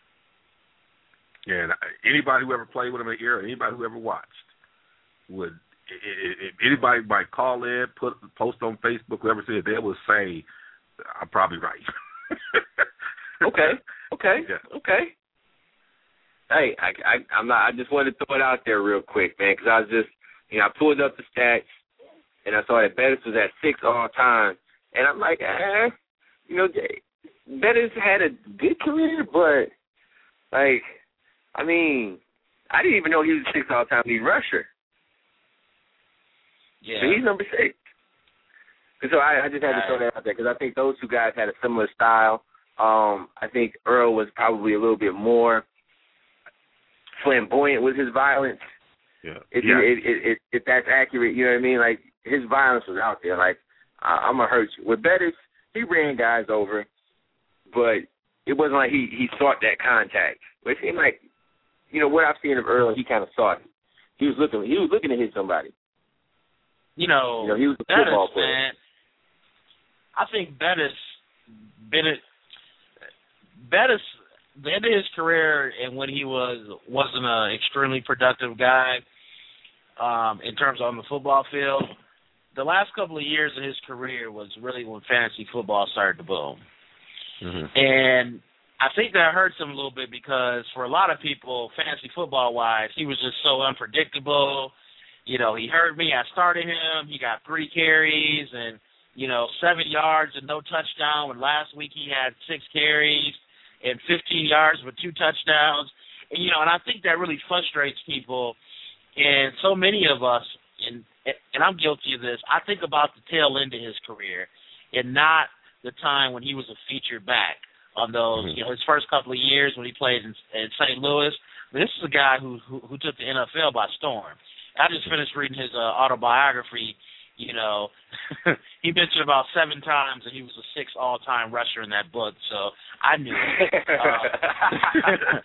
And anybody who ever played with him in the era, anybody who ever watched, would, if anybody might call in, put post on Facebook, whoever said, they would say, I'm probably right. okay, okay, yeah. okay. Hey, I, I, I'm not. I just wanted to throw it out there real quick, man, because I was just, you know, I pulled up the stats, and I saw that Bettis was at six all time, and I'm like, eh, you know, Bettis had a good career, but like, I mean, I didn't even know he was a six all time lead rusher. Yeah. So he's number six. And so I, I just had to throw that out there because I think those two guys had a similar style. Um, I think Earl was probably a little bit more flamboyant with his violence. Yeah. If, yeah. It, it, it, if that's accurate, you know what I mean? Like, his violence was out there. Like, I, I'm going to hurt you. With Bettis, he ran guys over, but it wasn't like he, he sought that contact. But it seemed like, you know, what I've seen of Earl, he kind of sought it. He was looking, he was looking to hit somebody. You know, you know he was a Bettis, football player. Man, I think Bettis, Bennett, Bettis, the end of his career and when he was, wasn't an extremely productive guy um, in terms of on the football field, the last couple of years of his career was really when fantasy football started to boom. Mm-hmm. And I think that hurts him a little bit because for a lot of people, fantasy football-wise, he was just so unpredictable. You know, he hurt me. I started him. He got three carries and, you know, seven yards and no touchdown. And last week he had six carries and fifteen yards with two touchdowns. And, you know, and I think that really frustrates people. And so many of us, and and I'm guilty of this, I think about the tail end of his career and not the time when he was a featured back on those, mm-hmm. you know, his first couple of years when he played in, in Saint Louis. But this is a guy who, who who took the N F L by storm. I just finished reading his uh, autobiography, You know, he mentioned about seven times that he was a sixth all-time rusher in that book, so I knew it. Uh,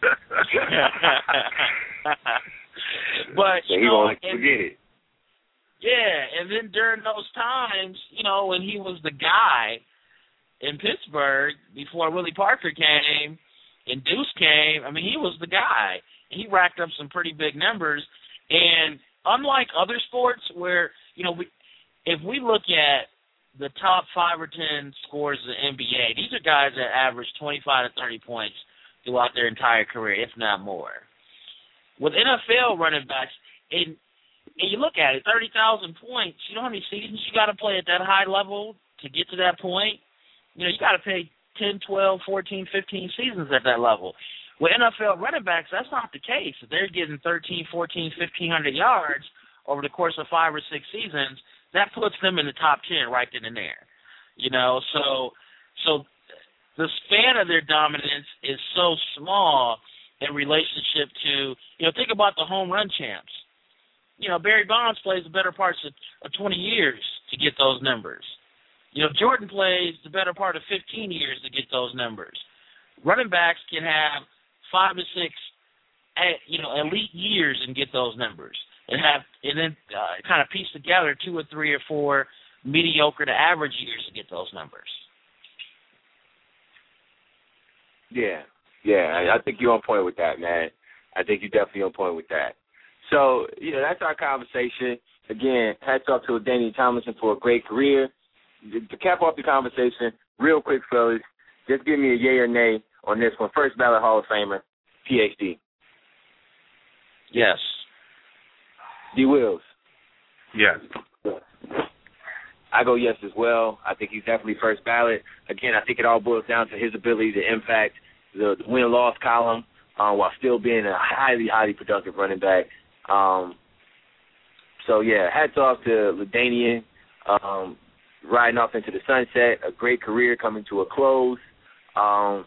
but, you yeah, know, and, forget it. Yeah, and then during those times, you know, when he was the guy in Pittsburgh before Willie Parker came and Deuce came, I mean, he was the guy. He racked up some pretty big numbers. And unlike other sports where, you know, we, if we look at the top five or ten scores of the N B A, these are guys that average twenty-five to thirty points throughout their entire career, if not more. With N F L running backs, and, and you look at it, thirty thousand points, you know how many seasons you got to play at that high level to get to that point? You know, you got to play ten, twelve, fourteen, fifteen seasons at that level. With N F L running backs, that's not the case. If they're getting thirteen, fourteen, fifteen hundred yards over the course of five or six seasons, that puts them in the top ten right then and there. You know, so so the span of their dominance is so small in relationship to, you know, think about the home run champs. You know, Barry Bonds plays the better parts of, of twenty years to get those numbers. You know, Jordan plays the better part of fifteen years to get those numbers. Running backs can have five to six, you know, elite years and get those numbers, and have and then uh, kind of piece together two or three or four mediocre to average years to get those numbers. Yeah, yeah, I, I think you're on point with that, man. I think you're definitely on point with that. So, you know, that's our conversation. Again, hats off to LaDainian Tomlinson for a great career. To cap off the conversation, real quick, fellas, just give me a yay or nay on this one. First ballot Hall of Famer, P H D. Yes. D. Wills. Yes. I go yes as well. I think he's definitely first ballot. Again, I think it all boils down to his ability to impact the, the win-loss column uh, while still being a highly, highly productive running back. Um, so, yeah, hats off to LaDainian, um, riding off into the sunset, a great career coming to a close. Um,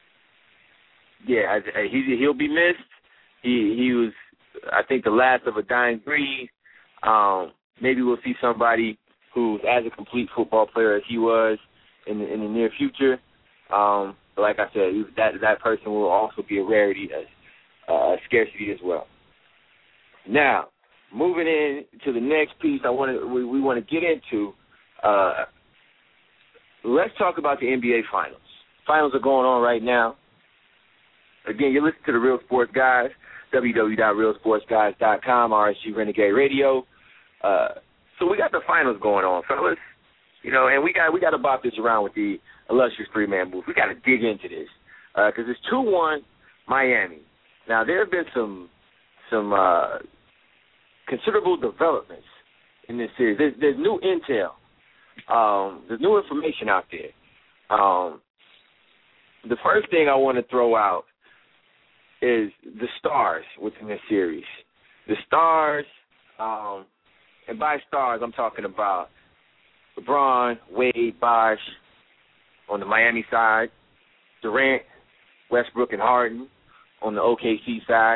yeah, I, I, he, he'll be missed. He, he was, I think, the last of a dying breed. Um, maybe we'll see somebody who's as a complete football player as he was in the, in the near future. Um, but like I said, that that person will also be a rarity, a, a scarcity as well. Now, moving in to the next piece, I want to we, we want to get into. Uh, let's talk about the N B A Finals. Finals are going on right now. Again, you're listening to the Real Sports Guys, w w w dot real sports guys dot com, R S G Renegade Radio. Uh, so we got the finals going on, fellas. You know, and we got we got to bop this around with the illustrious three-man booth. We got to dig into this because uh, it's two one Miami. Now, there have been some some uh, considerable developments in this series. There's, there's new intel. Um, there's new information out there. Um, the first thing I want to throw out is the stars within this series. The stars, um, and by stars, I'm talking about LeBron, Wade, Bosh on the Miami side, Durant, Westbrook, and Harden on the O K C side.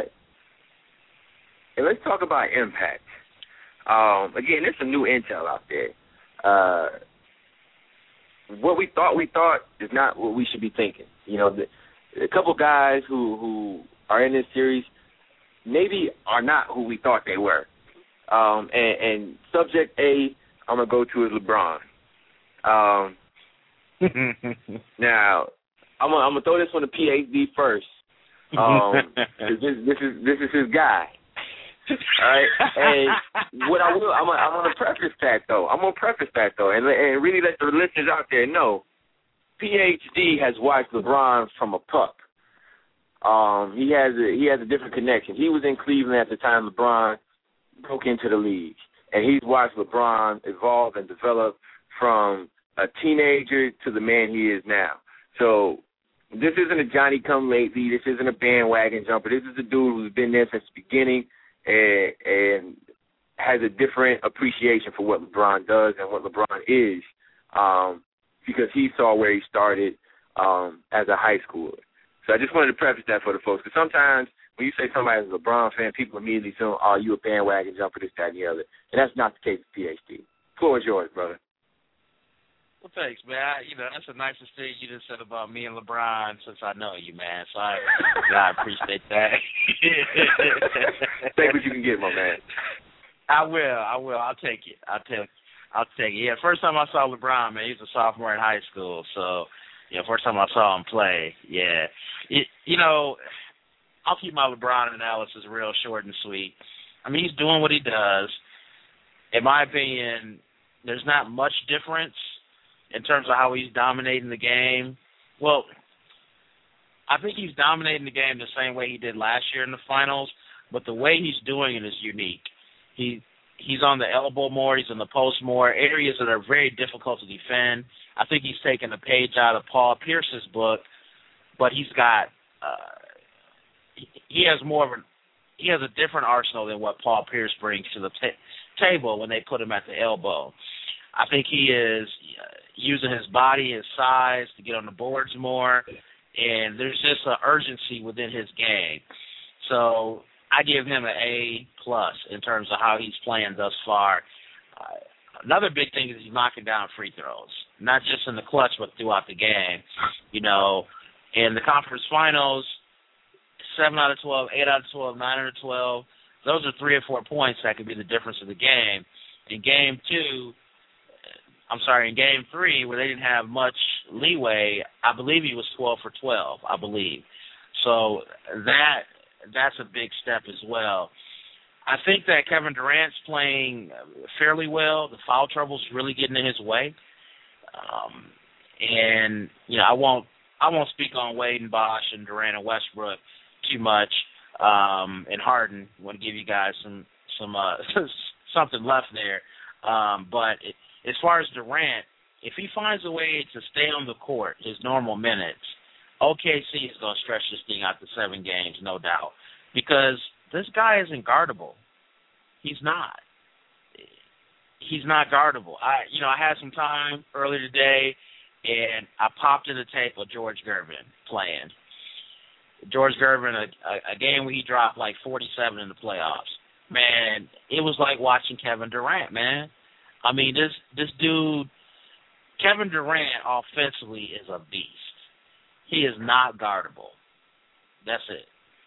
And let's talk about impact. Um, again, there's some new intel out there. Uh, what we thought we thought is not what we should be thinking. You know, the, a couple guys who, who are in this series maybe are not who we thought they were. Um, and, and subject A, I'm going to go to is LeBron. Um, now, I'm going to throw this one to P H D first. Um, this, this is this is his guy. All right, and what I will, I'm gonna, I'm gonna preface that though. I'm gonna preface that though, and, and really let the listeners out there know, P H D has watched LeBron from a pup. Um, he has a he has a different connection. He was in Cleveland at the time LeBron broke into the league, and he's watched LeBron evolve and develop from a teenager to the man he is now. So this isn't a Johnny-come-lately. This isn't a bandwagon jumper. This is a dude who's been there since the beginning. And, and has a different appreciation for what LeBron does and what LeBron is, um, because he saw where he started um, as a high schooler. So I just wanted to preface that for the folks, because sometimes when you say somebody's a LeBron fan, people immediately assume, oh, you a bandwagon jumper, this, that, and the other. And that's not the case with P H D. floor is yours, brother. Well, thanks, man. I, you know, that's the nicest thing you just said about me and LeBron since I know you, man. So I, I appreciate that. Take what you can get, my man. I will. I will. I'll take it. I'll take. I'll take it. Yeah. First time I saw LeBron, man, he was a sophomore in high school. So, yeah, first time I saw him play. Yeah. It, you know, I'll keep my LeBron analysis real short and sweet. I mean, he's doing what he does. In my opinion, there's not much difference in terms of how he's dominating the game. Well, I think he's dominating the game the same way he did last year in the finals, but the way he's doing it is unique. He he's on the elbow more, he's in the post more, areas that are very difficult to defend. I think he's taken a page out of Paul Pierce's book, but he's got uh, he has more of a he has a different arsenal than what Paul Pierce brings to the t- table when they put him at the elbow. I think he is using his body, his size to get on the boards more, and there's just an urgency within his game. So I give him an A plus in terms of how he's playing thus far. Uh, another big thing is he's knocking down free throws, not just in the clutch but throughout the game. You know, in the conference finals, seven out of twelve, eight out of twelve, nine out of twelve, those are three or four points that could be the difference of the game. In game two, I'm sorry, in game three, where they didn't have much leeway, I believe he was twelve for twelve, I believe. So that that's a big step as well. I think that Kevin Durant's playing fairly well. The foul trouble's really getting in his way. Um, and, you know, I won't I won't speak on Wade and Bosh and Durant and Westbrook too much. Um, and Harden, I want to give you guys some, some uh, something left there. Um, but it, as far as Durant, if he finds a way to stay on the court, his normal minutes, O K C is going to stretch this thing out to seven games, no doubt. Because this guy isn't guardable. He's not. He's not guardable. I, you know, I had some time earlier today, and I popped in the tape of George Gervin playing. George Gervin, a, a, a game where he dropped like forty-seven in the playoffs. Man, it was like watching Kevin Durant, man. I mean, this this dude, Kevin Durant, offensively is a beast. He is not guardable. That's it.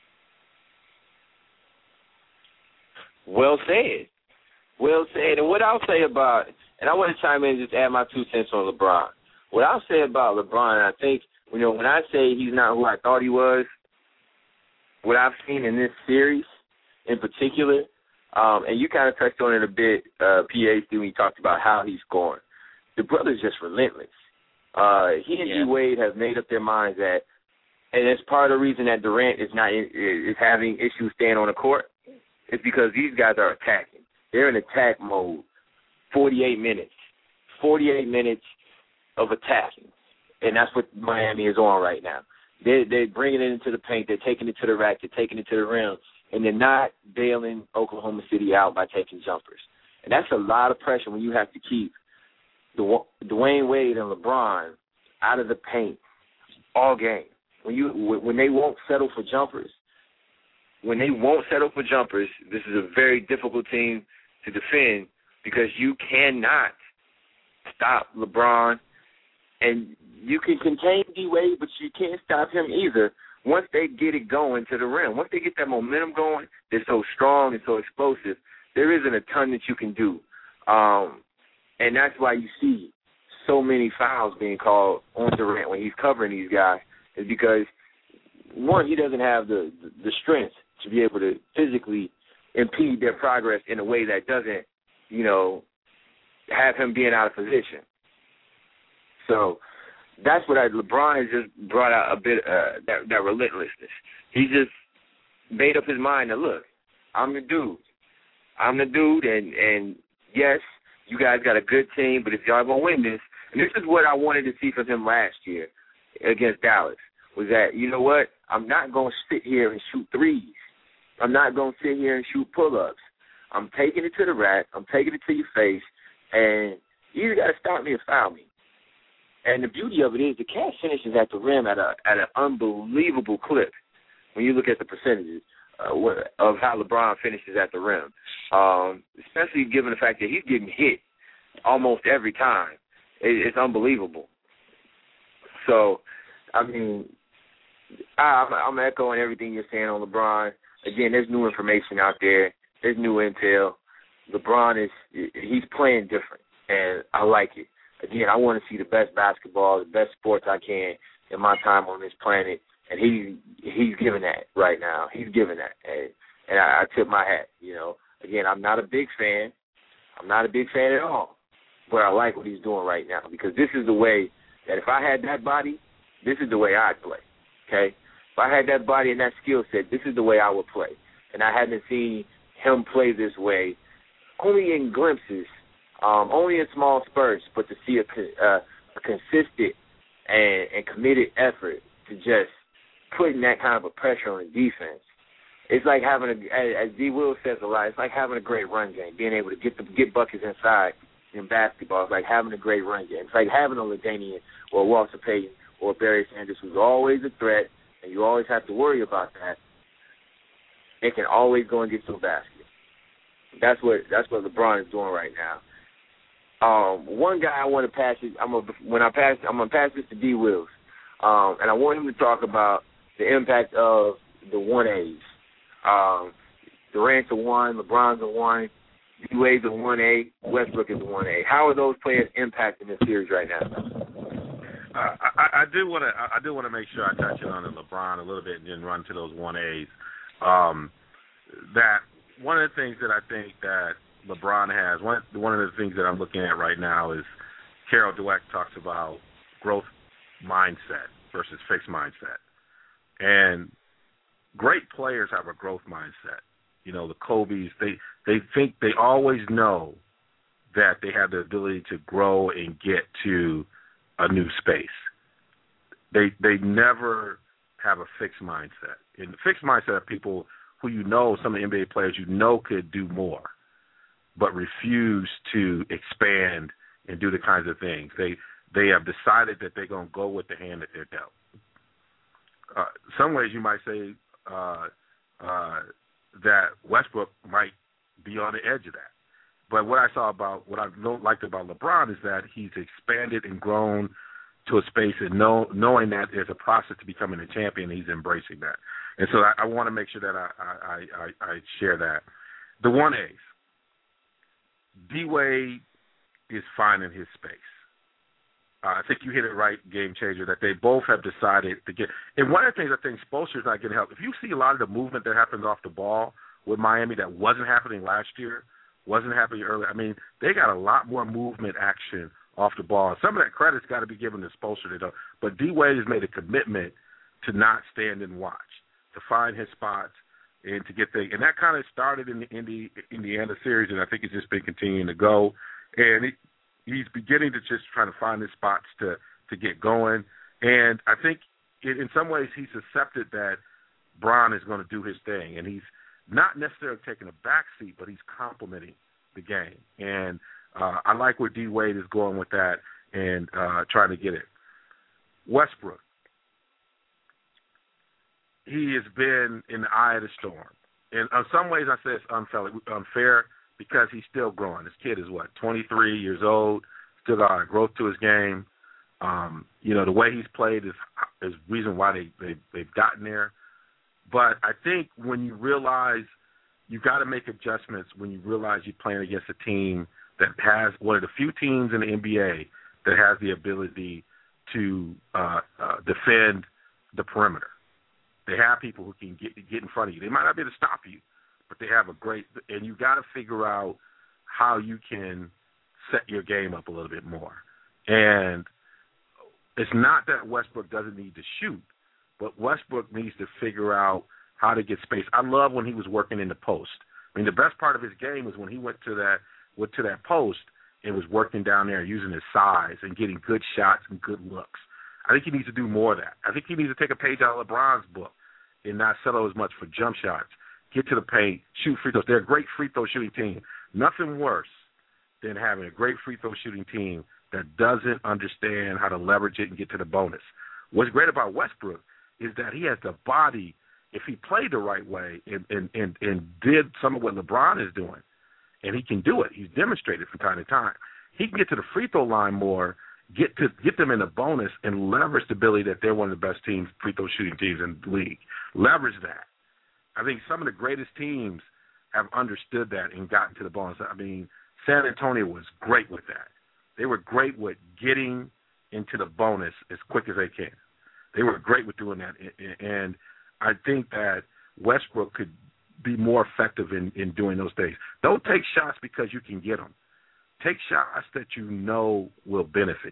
Well said. Well said. And what I'll say about, and I want to chime in and just add my two cents on LeBron. What I'll say about LeBron, I think, you know, when I say he's not who I thought he was, what I've seen in this series in particular, Um, and you kind of touched on it a bit, uh, P H D, when you talked about how he's scoring. The brother's just relentless. Uh, he and yeah. D Wade have made up their minds that, and it's part of the reason that Durant is not is having issues staying on the court, is because these guys are attacking. They're in attack mode. Forty-eight minutes, forty-eight minutes of attacking, and that's what Miami is on right now. They they're bringing it into the paint. They're taking it to the rack. They're taking it to the rim. And they're not bailing Oklahoma City out by taking jumpers. And that's a lot of pressure when you have to keep Dwayne Wade and LeBron out of the paint all game. When you when they won't settle for jumpers, when they won't settle for jumpers, this is a very difficult team to defend because you cannot stop LeBron. And you can contain D Wade, but you can't stop him either. Once they get it going to the rim, once they get that momentum going, they're so strong and so explosive, there isn't a ton that you can do. Um, and that's why you see so many fouls being called on Durant when he's covering these guys, is because, one, he doesn't have the, the, the strength to be able to physically impede their progress in a way that doesn't, you know, have him being out of position. So that's what I, LeBron has just brought out a bit, uh, that, that relentlessness. He just made up his mind that, look, I'm the dude. I'm the dude, and, and yes, you guys got a good team, but if y'all going to win this, and this is what I wanted to see from him last year against Dallas, was that, you know what, I'm not going to sit here and shoot threes. I'm not going to sit here and shoot pull-ups. I'm taking it to the rack. I'm taking it to your face, and you either got to stop me or foul me. And the beauty of it is the cat finishes at the rim at a at an unbelievable clip when you look at the percentages uh, of how LeBron finishes at the rim, um, especially given the fact that he's getting hit almost every time. It, it's unbelievable. So, I mean, I, I'm, I'm echoing everything you're saying on LeBron. Again, there's new information out there. There's new intel. LeBron is he's playing different, and I like it. Again, I want to see the best basketball, the best sports I can in my time on this planet, and he he's giving that right now. He's giving that, and, and I, I tip my hat. You know, again, I'm not a big fan. I'm not a big fan at all, but I like what he's doing right now because this is the way that if I had that body, this is the way I'd play. Okay, if I had that body and that skill set, this is the way I would play, and I haven't seen him play this way. Only in glimpses, um, only in small spurts, but to see a, uh, a consistent and, and committed effort to just putting that kind of a pressure on the defense. It's like having, a, as D. Will says a lot, it's like having a great run game, being able to get the get buckets inside in basketball. It's like having a great run game. It's like having a LaDainian or a Walter Payton or Barry Sanders who's always a threat, and you always have to worry about that. They can always go and get to a basket. That's what that's what LeBron is doing right now. Um, one guy I want to pass it. I'm a, when I pass, I'm gonna pass this to D. Wills, um, and I want him to talk about the impact of the one A's. Um, Durant's a one, LeBron's a one, D Wade's a one A, Westbrook is a one A. How are those players impacting this series right now? Uh, I, I do want to I do want to make sure I touch on the LeBron a little bit and then run to those one A's. Um, that. One of the things that I think that LeBron has, one, one of the things that I'm looking at right now is Carol Dweck talks about growth mindset versus fixed mindset. And great players have a growth mindset. You know, the Kobe's, they, they think, they always know that they have the ability to grow and get to a new space. They, they never have a fixed mindset. In the fixed mindset of people who you know, some of the N B A players you know could do more, but refuse to expand and do the kinds of things. They they have decided that they're going to go with the hand that they're dealt. Uh, some ways you might say uh, uh, that Westbrook might be on the edge of that. But what I saw about, what I liked about LeBron is that he's expanded and grown to a space and know, knowing that there's a process to becoming a champion, he's embracing that. And so I, I want to make sure that I, I, I, I share that. The one A's. D-Wade is finding his space. Uh, I think you hit it right, Game Changer, that they both have decided to get – and one of the things I think Spoelstra's not getting help. If you see a lot of the movement that happens off the ball with Miami that wasn't happening last year, wasn't happening earlier, I mean, they got a lot more movement action off the ball. Some of that credit's got to be given to Spoelstra, but D-Wade has made a commitment to not stand and watch, to find his spots and to get things. And that kind of started in the Indi- Indiana series, and I think it's just been continuing to go. And he, he's beginning to just try to find his spots to, to get going. And I think it, in some ways he's accepted that Bron is going to do his thing. And he's not necessarily taking a back seat, but he's complementing the game. And uh, I like where D-Wade is going with that and uh, trying to get it. Westbrook. He has been in the eye of the storm. And in some ways I say it's unfair, unfair because he's still growing. This kid is, what, twenty-three years old, still got a growth to his game. Um, you know, the way he's played is is reason why they, they, they've gotten there. But I think when you realize you've got to make adjustments when you realize you're playing against a team that has one of the few teams in the N B A that has the ability to uh, uh, defend the perimeter. They have people who can get get in front of you. They might not be able to stop you, but they have a great – and you've got to figure out how you can set your game up a little bit more. And it's not that Westbrook doesn't need to shoot, but Westbrook needs to figure out how to get space. I love when he was working in the post. I mean, the best part of his game was when he went to that went to that post and was working down there using his size and getting good shots and good looks. I think he needs to do more of that. I think he needs to take a page out of LeBron's book and not settle as much for jump shots. Get to the paint, shoot free throws. They're a great free throw shooting team. Nothing worse than having a great free throw shooting team that doesn't understand how to leverage it and get to the bonus. What's great about Westbrook is that he has the body, if he played the right way and, and, and, and did some of what LeBron is doing, and he can do it. He's demonstrated from time to time. he can get to the free throw line more, get to get them in a bonus, and leverage the ability that they're one of the best teams, free throw shooting teams in the league. Leverage that. I think some of the greatest teams have understood that and gotten to the bonus. I mean, San Antonio was great with that. They were great with getting into the bonus as quick as they can. They were great with doing that, and I think that Westbrook could be more effective in, in doing those things. Don't take shots because you can get them. Take shots that you know will benefit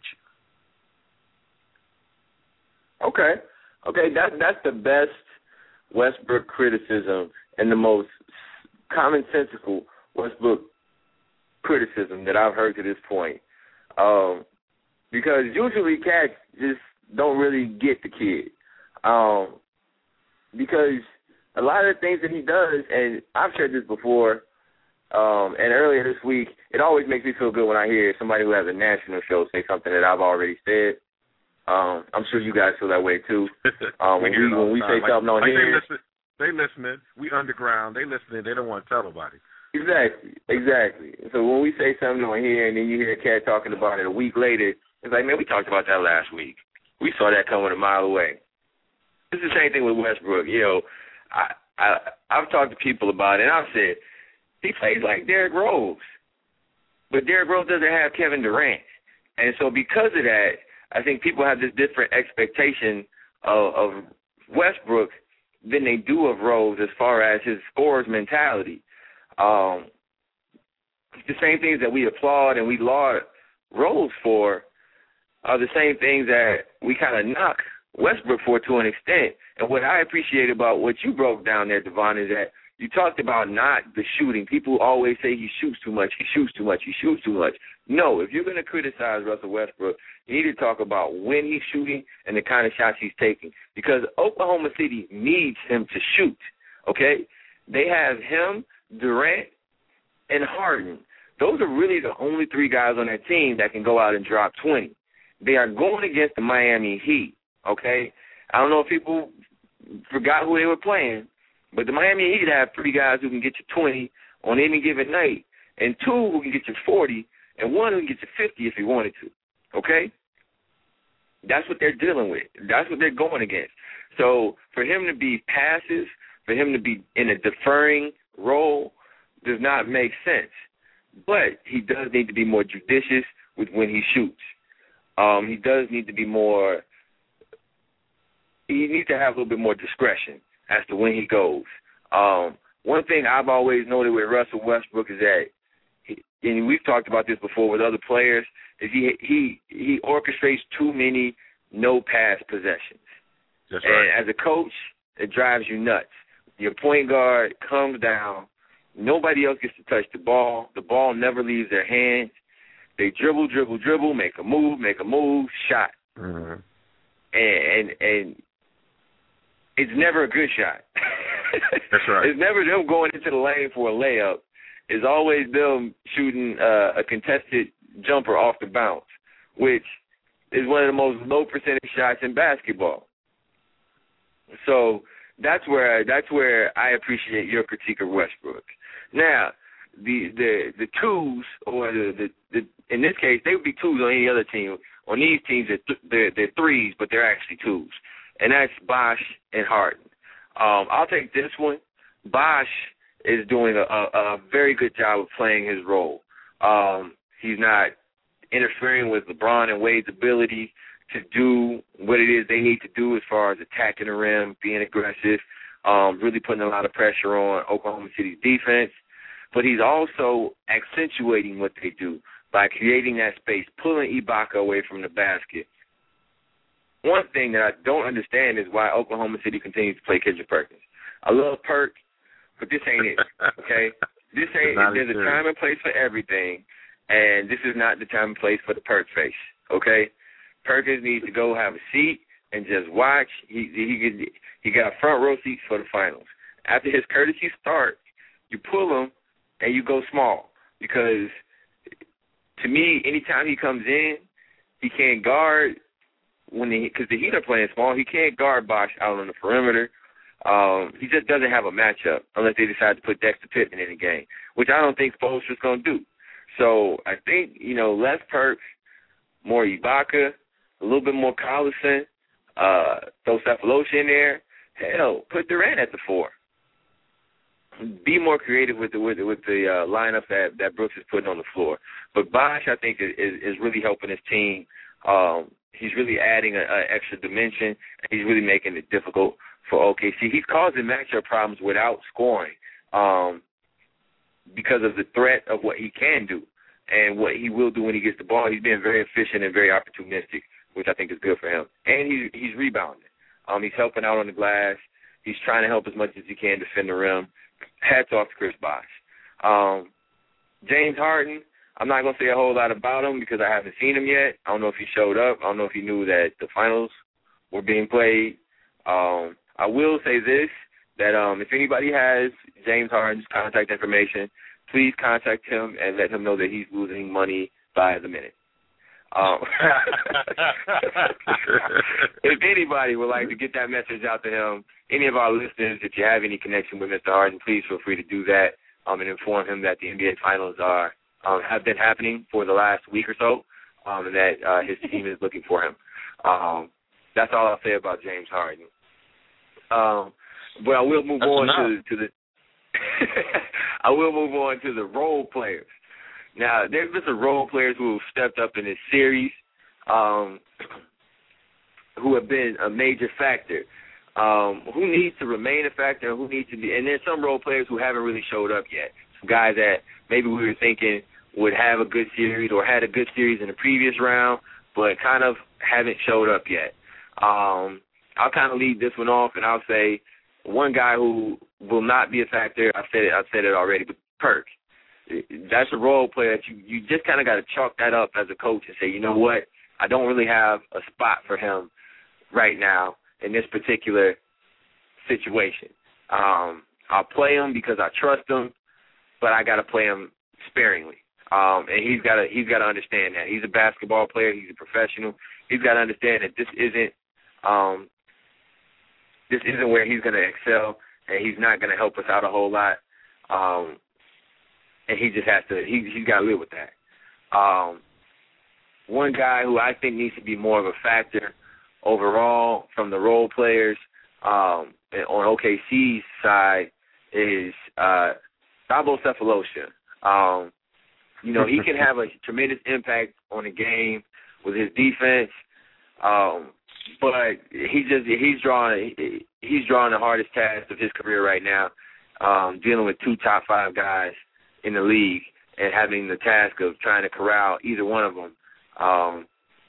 you. Okay. Okay, that, that's the best Westbrook criticism and the most commonsensical Westbrook criticism that I've heard to this point. Um, because usually cats just don't really get the kid. Um, because a lot of the things that he does, and I've said this before, um, and earlier this week, it always makes me feel good when I hear somebody who has a national show say something that I've already said. Um, I'm sure you guys feel that way too. Um, when we, when we say like, something on like here. They listen, they listening. We underground. They listening. They don't want to tell nobody. Exactly, exactly. So when we say something on here and then you hear a cat talking about it a week later, it's like, man, we talked about that last week. We saw that coming a mile away. It's the same thing with Westbrook. You know, I, I, I've talked to people about it, and I've said, he plays like Derrick Rose. But Derrick Rose doesn't have Kevin Durant. And so because of that, I think people have this different expectation of, of Westbrook than they do of Rose as far as his scorer's mentality. Um, the same things that we applaud and we laud Rose for are the same things that we kind of knock Westbrook for to an extent. And what I appreciate about what you broke down there, Devon, is that you talked about not the shooting. People always say he shoots too much, he shoots too much, he shoots too much. No, if you're going to criticize Russell Westbrook, you need to talk about when he's shooting and the kind of shots he's taking. Because Oklahoma City needs him to shoot, okay? They have him, Durant, and Harden. Those are really the only three guys on that team that can go out and drop twenty. They are going against the Miami Heat, okay? I don't know if people forgot who they were playing, but the Miami Heat have three guys who can get you twenty on any given night, and two who can get you forty, and one who can get you fifty if he wanted to, okay? That's what they're dealing with. That's what they're going against. So for him to be passive, for him to be in a deferring role does not make sense. But he does need to be more judicious with when he shoots. Um, he does need to be more – he needs to have a little bit more discretion as to when he goes. Um, one thing I've always noted with Russell Westbrook is that, he, and we've talked about this before with other players, is he he, he orchestrates too many no-pass possessions. That's and right. as a coach, it drives you nuts. Your point guard comes down. Nobody else gets to touch the ball. The ball never leaves their hands. They dribble, dribble, dribble, make a move, make a move, shot. Mm-hmm. And, and and it's never a good shot. That's right. It's never them going into the lane for a layup. It's always them shooting uh, a contested jumper off the bounce, which is one of the most low percentage shots in basketball. So that's where that's where I appreciate your critique of Westbrook. Now, the the the twos, or the, the, the in this case, they would be twos on any other team. On these teams, they're, th- they're, they're threes, but they're actually twos, and that's Bosh and Harden. Um, I'll take this one. Bosh is doing a, a, a very good job of playing his role. Um, he's not interfering with LeBron and Wade's ability to do what it is they need to do as far as attacking the rim, being aggressive, um, really putting a lot of pressure on Oklahoma City's defense. But he's also accentuating what they do by creating that space, pulling Ibaka away from the basket. One thing that I don't understand is why Oklahoma City continues to play Kendrick Perkins. I love Perk, but this ain't it, okay? This ain't – there's a time and place for everything, and this is not the time and place for the Perk face, okay? Perkins needs to go have a seat and just watch. He he he got front row seats for the finals. After his courtesy start, you pull him and you go small, because to me, anytime he comes in, he can't guard when because the, the Heat are playing small. He can't guard Bosh out on the perimeter. Um, he just doesn't have a matchup unless they decide to put Dexter Pittman in the game, which I don't think Spoelstra's going to do. So I think, you know, less Perks, more Ibaka, a little bit more Collison, uh, throw Cephalosha in there. Hell, put Durant at the four. Be more creative with the with the, with the uh, lineup that, that Brooks is putting on the floor. But Bosh, I think, is, is really helping his team. Um, he's really adding an extra dimension. And he's really making it difficult for O K C. He's causing matchup problems without scoring um, because of the threat of what he can do and what he will do when he gets the ball. He's being very efficient and very opportunistic, which I think is good for him. And he's he's rebounding. Um, he's helping out on the glass. He's trying to help as much as he can defend the rim. Hats off to Chris Bosh. Um, James Harden, I'm not going to say a whole lot about him because I haven't seen him yet. I don't know if he showed up. I don't know if he knew that the finals were being played. Um, I will say this, that um, if anybody has James Harden's contact information, please contact him and let him know that he's losing money by the minute. Um, if anybody would like to get that message out to him, any of our listeners, if you have any connection with Mister Harden, please feel free to do that um, and inform him that the N B A Finals are um, have been happening for the last week or so, um, and that uh, his team is looking for him. Um, that's all I'll say about James Harden. Um, but I will move that's on enough. to, to the I will move on to the role players. Now, there's been some role players who have stepped up in this series, um, who have been a major factor. Um, who needs to remain a factor and who needs to be – and there's some role players who haven't really showed up yet. Some guys that maybe we were thinking would have a good series or had a good series in the previous round but kind of haven't showed up yet. Um, I'll kind of lead this one off, and I'll say one guy who will not be a factor, I said it, I said it already, but Perk. That's a role player that you, you just kind of got to chalk that up as a coach and say, you know what, I don't really have a spot for him right now in this particular situation. Um, I'll play him because I trust him, but I got to play him sparingly. Um, and he's got to he's got to understand that. He's a basketball player. He's a professional. He's got to understand that this isn't um, this isn't where he's going to excel, and he's not going to help us out a whole lot. Um, and he just has to he, he's got to live with that. Um, one guy who I think needs to be more of a factor overall from the role players um, on O K C's side is uh, Thabo Cephalosha. Um, you know, he can have a tremendous impact on the game with his defense, um, but he just he's drawing he's drawing the hardest task of his career right now, um, dealing with two top five guys in the league and having the task of trying to corral either one of them. Um,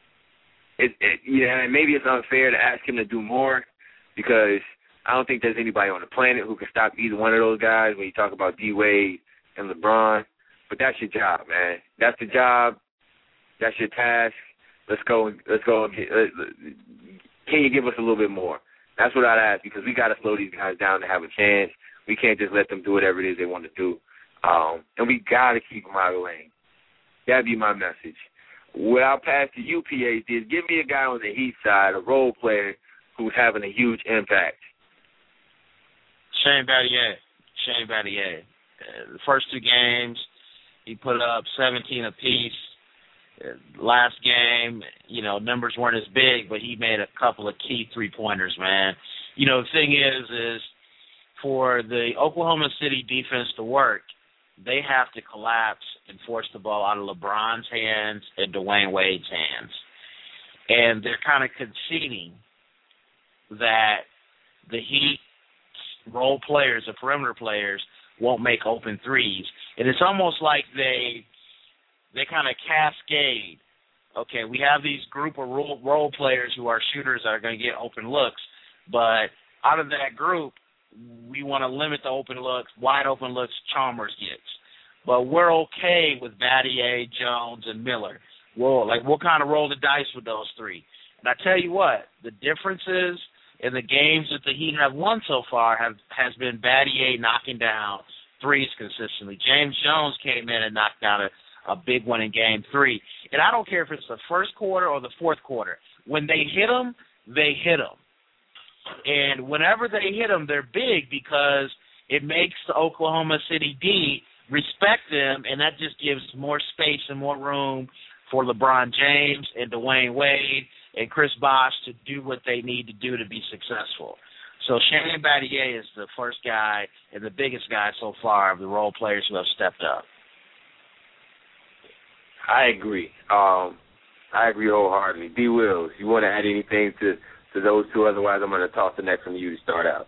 It, it, yeah, and maybe it's unfair to ask him to do more because I don't think there's anybody on the planet who can stop either one of those guys when you talk about D-Wade and LeBron. But that's your job, man. That's the job. That's your task. Let's go. Let's go. And get, uh, can you give us a little bit more? That's what I'd ask because we got to slow these guys down to have a chance. We can't just let them do whatever it is they want to do. Um, and we got to keep them out of the lane. That'd be my message. What I'll pass to you, P H D, is give me a guy on the Heat side, a role player who's having a huge impact. Shane Battier. Shane Battier. Uh, the first two games, he put up seventeen apiece. Uh, last game, you know, numbers weren't as big, but he made a couple of key three-pointers, man. You know, the thing is, is for the Oklahoma City defense to work, they have to collapse and force the ball out of LeBron's hands and Dwayne Wade's hands. And they're kind of conceding that the Heat role players, the perimeter players, won't make open threes. And it's almost like they they kind of cascade. Okay, we have these group of role, role players who are shooters that are going to get open looks, but out of that group, we want to limit the open looks, wide open looks Chalmers gets. But we're okay with Battier, Jones, and Miller. Well, like we'll kind of roll the dice with those three. And I tell you what, the differences in the games that the Heat have won so far have has been Battier knocking down threes consistently. James Jones came in and knocked down a, a big one in game three. And I don't care if it's the first quarter or the fourth quarter. When they hit them, they hit them. And whenever they hit them, they're big because it makes the Oklahoma City D respect them, and that just gives more space and more room for LeBron James and Dwayne Wade and Chris Bosh to do what they need to do to be successful. So Shane Battier is the first guy and the biggest guy so far of the role players who have stepped up. I agree. Um, I agree wholeheartedly. D. Wills, you want to add anything to, to those two? Otherwise, I'm going to toss the next one to you to start out.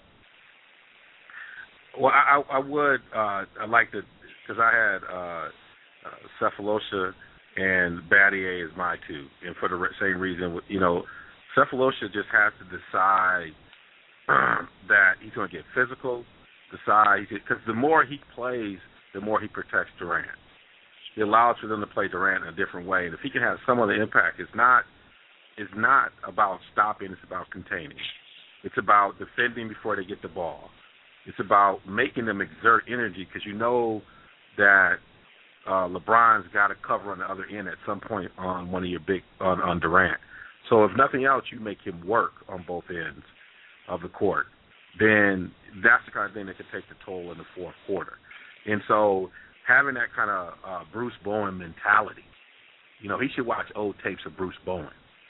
Well, I, I would uh, I'd like to, because I had uh, uh, Sefolosha and Battier as my two, and for the same reason, you know, Sefolosha just has to decide uh, that he's going to get physical, decide, because the more he plays, the more he protects Durant. It allows for them to play Durant in a different way, and if he can have some other impact, it's not, it's not about stopping, it's about containing. It's about defending before they get the ball. It's about making them exert energy, because you know that uh, LeBron's got to cover on the other end at some point on one of your big on, on Durant. So if nothing else, you make him work on both ends of the court. Then that's the kind of thing that can take the toll in the fourth quarter. And so having that kind of uh, Bruce Bowen mentality, you know, he should watch old tapes of Bruce Bowen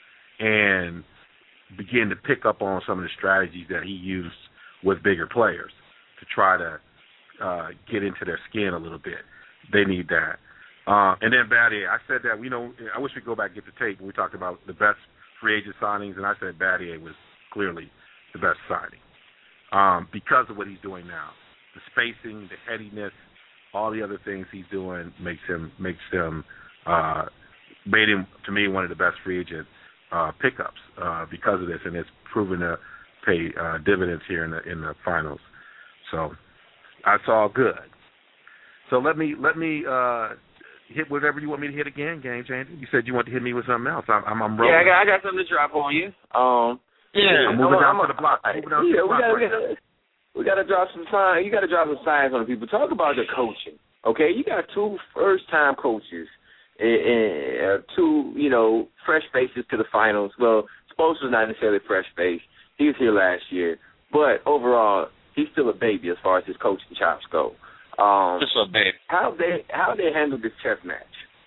and begin to pick up on some of the strategies that he used with bigger players to try to uh, get into their skin a little bit. They need that. Uh, and then Battier, I said that, you know, I wish we could go back and get the tape when we talked about the best free agent signings, and I said Battier was clearly the best signing um, because of what he's doing now. The spacing, the headiness, all the other things he's doing makes him, makes him, uh, made him, to me, one of the best free agent uh, pickups uh, because of this, and it's proven to pay uh, dividends here in the in the finals. So that's all good. So let me let me uh, hit whatever you want me to hit again, Game Changer. You said you want to hit me with something else. I'm, I'm, I'm rolling. Yeah, I got, I got something to drop on you. Um, yeah, I'm moving I'm, down I'm, to the block. I, moving down yeah, to the block we right got we got to drop some sign. You got to drop some signs on the people. Talk about the coaching. Okay, you got two first-time coaches and, and uh, two, you know, fresh faces to the finals. Well, Spoelstra's not necessarily fresh face. He was here last year, but overall, he's still a baby as far as his coaching chops go. Um, Just a baby. How they how they handle this chess match?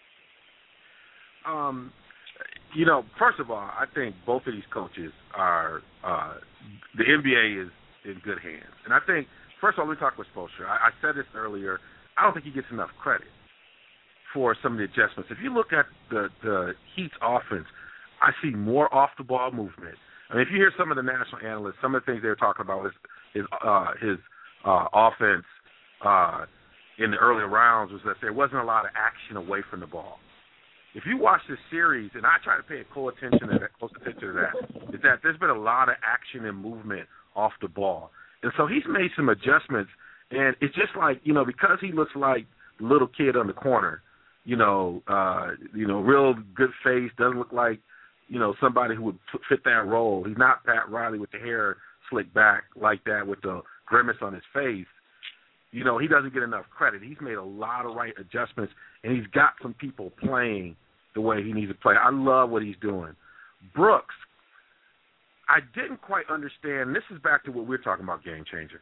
Um, you know, first of all, I think both of these coaches are uh, the N B A is in good hands, and I think first of all, let me talk with Spoelstra. I, I said this earlier. I don't think he gets enough credit for some of the adjustments. If you look at the the Heat's offense, I see more off the ball movement. I mean, if you hear some of the national analysts, some of the things they were talking about was his uh, his uh, offense uh, in the earlier rounds was that there wasn't a lot of action away from the ball. If you watch this series, and I try to pay close attention to that, close attention to that, is that there's been a lot of action and movement off the ball, and so he's made some adjustments. And it's just like, you know, because he looks like the little kid on the corner, you know, uh, you know, real good face, doesn't look like, you know, somebody who would fit that role. He's not Pat Riley with the hair slicked back like that with the grimace on his face. You know, he doesn't get enough credit. He's made a lot of right adjustments, and he's got some people playing the way he needs to play. I love what he's doing. Brooks, I didn't quite understand. This is back to what we're talking about, Game Changer.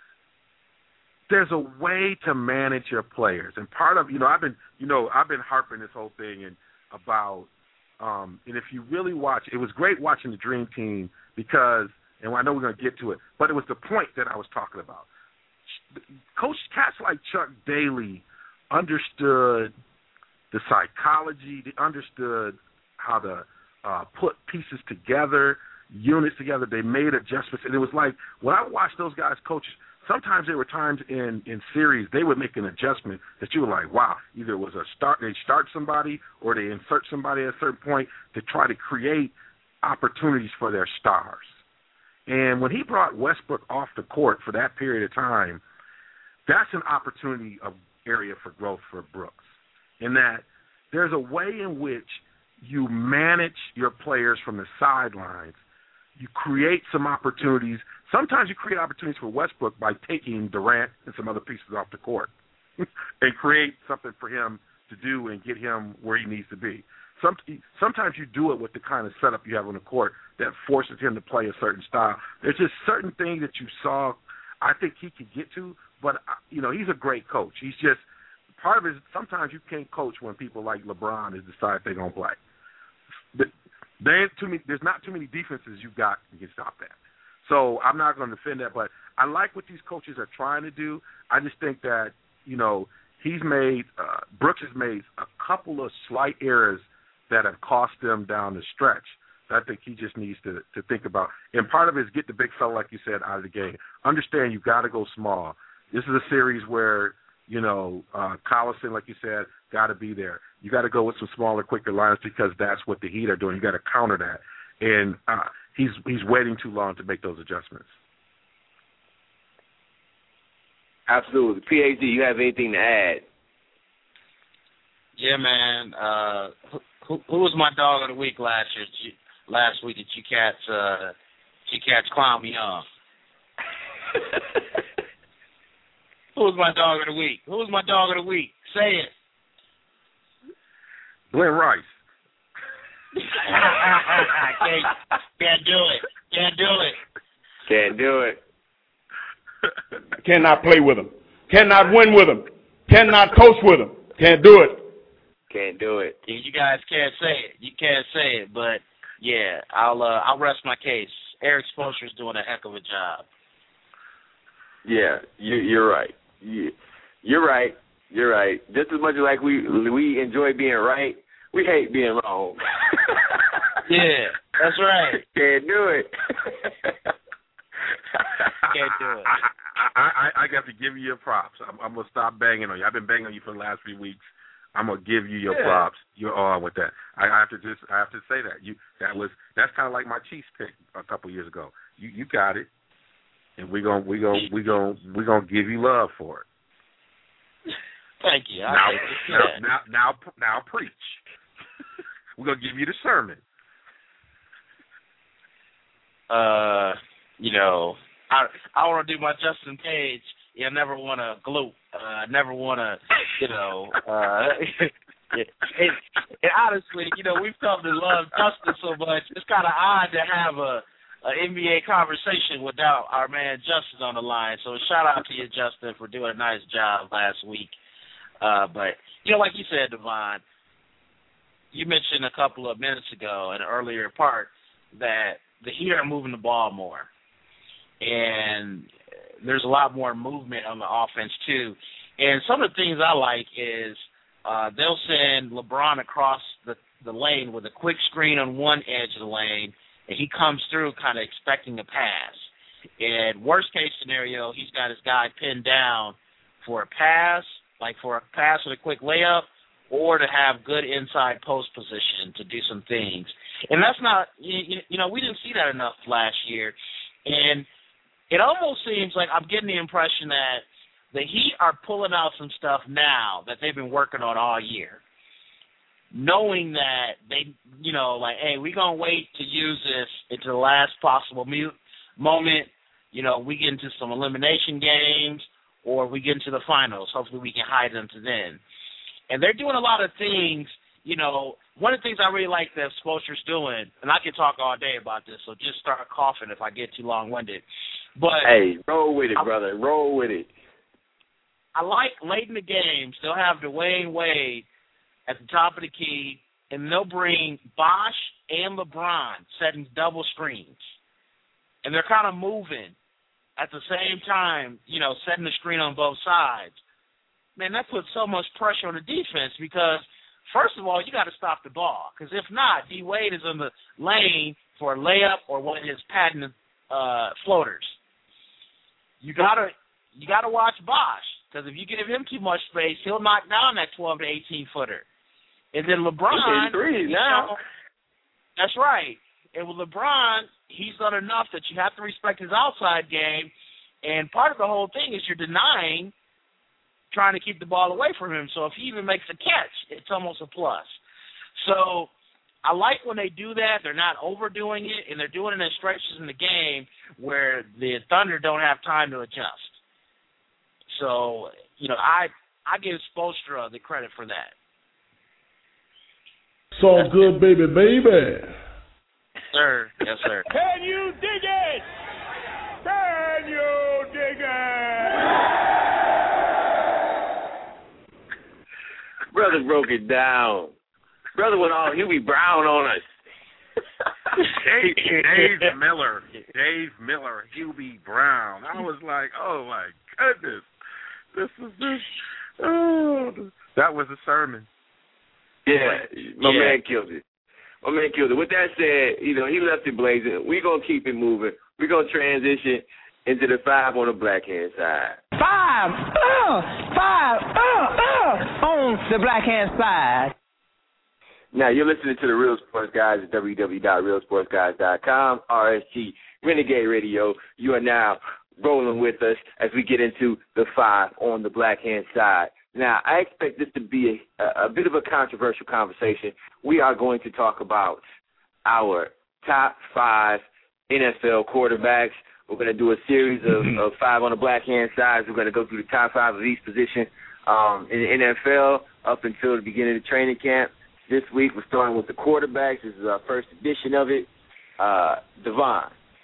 There's a way to manage your players, and part of, you know, I've been, you know, I've been harping this whole thing and about, um, and if you really watch, it was great watching the Dream Team because, and I know we're going to get to it, but it was the point that I was talking about. Coach cats like Chuck Daly understood the psychology, they understood how to uh, put pieces together, units together. They made adjustments, and it was like when I watched those guys coach. Sometimes there were times in, in series they would make an adjustment that you were like, wow, either it was a start, they start somebody or they insert somebody at a certain point to try to create opportunities for their stars. And when he brought Westbrook off the court for that period of time, that's an opportunity of area for growth for Brooks, in that there's a way in which you manage your players from the sidelines. You create some opportunities. Sometimes you create opportunities for Westbrook by taking Durant and some other pieces off the court and create something for him to do and get him where he needs to be. Some, sometimes you do it with the kind of setup you have on the court that forces him to play a certain style. There's just certain things that you saw I think he could get to, but, you know, he's a great coach. He's just part of it is sometimes you can't coach when people like LeBron has decided they're gonna play. But there ain't too many. There's not too many defenses you got you can stop that. So I'm not going to defend that, but I like what these coaches are trying to do. I just think that you know he's made uh, Brooks has made a couple of slight errors that have cost them down the stretch. I think he just needs to, to think about. And part of it is get the big fella, like you said, out of the game. Understand you got to go small. This is a series where, you know, uh, Collison, like you said, got to be there. You got to go with some smaller, quicker lines because that's what the Heat are doing. You got to counter that. And uh, he's he's waiting too long to make those adjustments. Absolutely. P H D, you have anything to add? Yeah, man. Uh, who, who was my dog of the week last year? Last week, did you cats, uh, you cats clown me off? Who was my dog of the week? Who was my dog of the week? Say it. Glenn Rice. can't, can't do it. Can't do it. Can't do it. Cannot play with him. Cannot win with him. Cannot coach with him. Can't do it. Can't do it. You guys can't say it. You can't say it, but yeah, I'll uh, I'll rest my case. Eric Spoelstra's doing a heck of a job. Yeah, you, you're right. You, you're right. You're right. Just as much as like we we enjoy being right, we hate being wrong. Yeah, that's right. Can't do it. Can't do it. I, I, I got to give you your props. I'm, I'm gonna stop banging on you. I've been banging on you for the last few weeks. I'm gonna give you your yeah. props. You're on with that. I, I have to just I have to say that you that was that's kind of like my Chiefs pick a couple years ago. You you got it, and we're gonna we gonna we gonna we gonna give you love for it. Thank you. I now, now, now, now now now preach. We're gonna give you the sermon. Uh, you know, I I want to do my Justin Page. You never want to gloat. I uh, never want to, you know. Uh, it, it, it, honestly, you know, we've come to love Justin so much. It's kind of odd to have a, a N B A conversation without our man Justin on the line. So shout out to you, Justin, for doing a nice job last week. Uh, but you know, like you said, Devon, you mentioned a couple of minutes ago in an earlier part that the Heat are moving the ball more, and there's a lot more movement on the offense too. And some of the things I like is uh, they'll send LeBron across the, the lane with a quick screen on one edge of the lane, and he comes through kind of expecting a pass. And worst case scenario, he's got his guy pinned down for a pass, like for a pass with a quick layup, or to have good inside post position to do some things. And that's not, you, you know, we didn't see that enough last year. And it almost seems like I'm getting the impression that the Heat are pulling out some stuff now that they've been working on all year, knowing that they, you know, like, hey, we're going to wait to use this into the last possible mu- moment. You know, we get into some elimination games or we get into the finals. Hopefully we can hide them to then. And they're doing a lot of things, you know. One of the things I really like that Spoelstra's doing, and I can talk all day about this, so just start coughing if I get too long-winded. But hey, roll with it, I, brother. Roll with it. I like late in the games, they'll have Dwayne Wade at the top of the key, and they'll bring Bosh and LeBron setting double screens. And they're kind of moving at the same time, you know, setting the screen on both sides. Man, that puts so much pressure on the defense because, first of all, you got to stop the ball. Because if not, D. Wade is in the lane for a layup or one of his patented uh, floaters. You gotta you gotta watch Bosh because if you give him too much space, he'll knock down that twelve to eighteen footer. And then LeBron, three now. Know, that's right. And with LeBron, he's done enough that you have to respect his outside game. And part of the whole thing is you're denying trying to keep the ball away from him. So if he even makes a catch, it's almost a plus. So I like when they do that. They're not overdoing it, and they're doing it in stretches in the game where the Thunder don't have time to adjust. So, you know, I I give Spoelstra the credit for that. So good, baby, baby. Sir, yes, sir. Can you dig it? Can you dig it? brother broke it down. Brother went all Huey Brown on us. Dave, Dave Miller, Dave Miller, Hubie Brown. I was like, oh my goodness, this is this. Oh, that was a sermon. Yeah, my Yeah. man killed it. My man killed it. With that said, you know, he left it blazing. We're going to keep it moving. We're going to transition into the five on the black hand side. Five, uh, five, uh, uh, on the black hand side. Now, you're listening to the Real Sports Guys at w w w dot real sports guys dot com, R S G Renegade Radio. You are now rolling with us as we get into the five on the black hand side. Now, I expect this to be a, a bit of a controversial conversation. We are going to talk about our top five N F L quarterbacks. We're going to do a series of, of five on the black hand sides. We're going to go through the top five of each position um, in the N F L up until the beginning of the training camp. This week, we're starting with the quarterbacks. This is our first edition of it. Uh, Devon,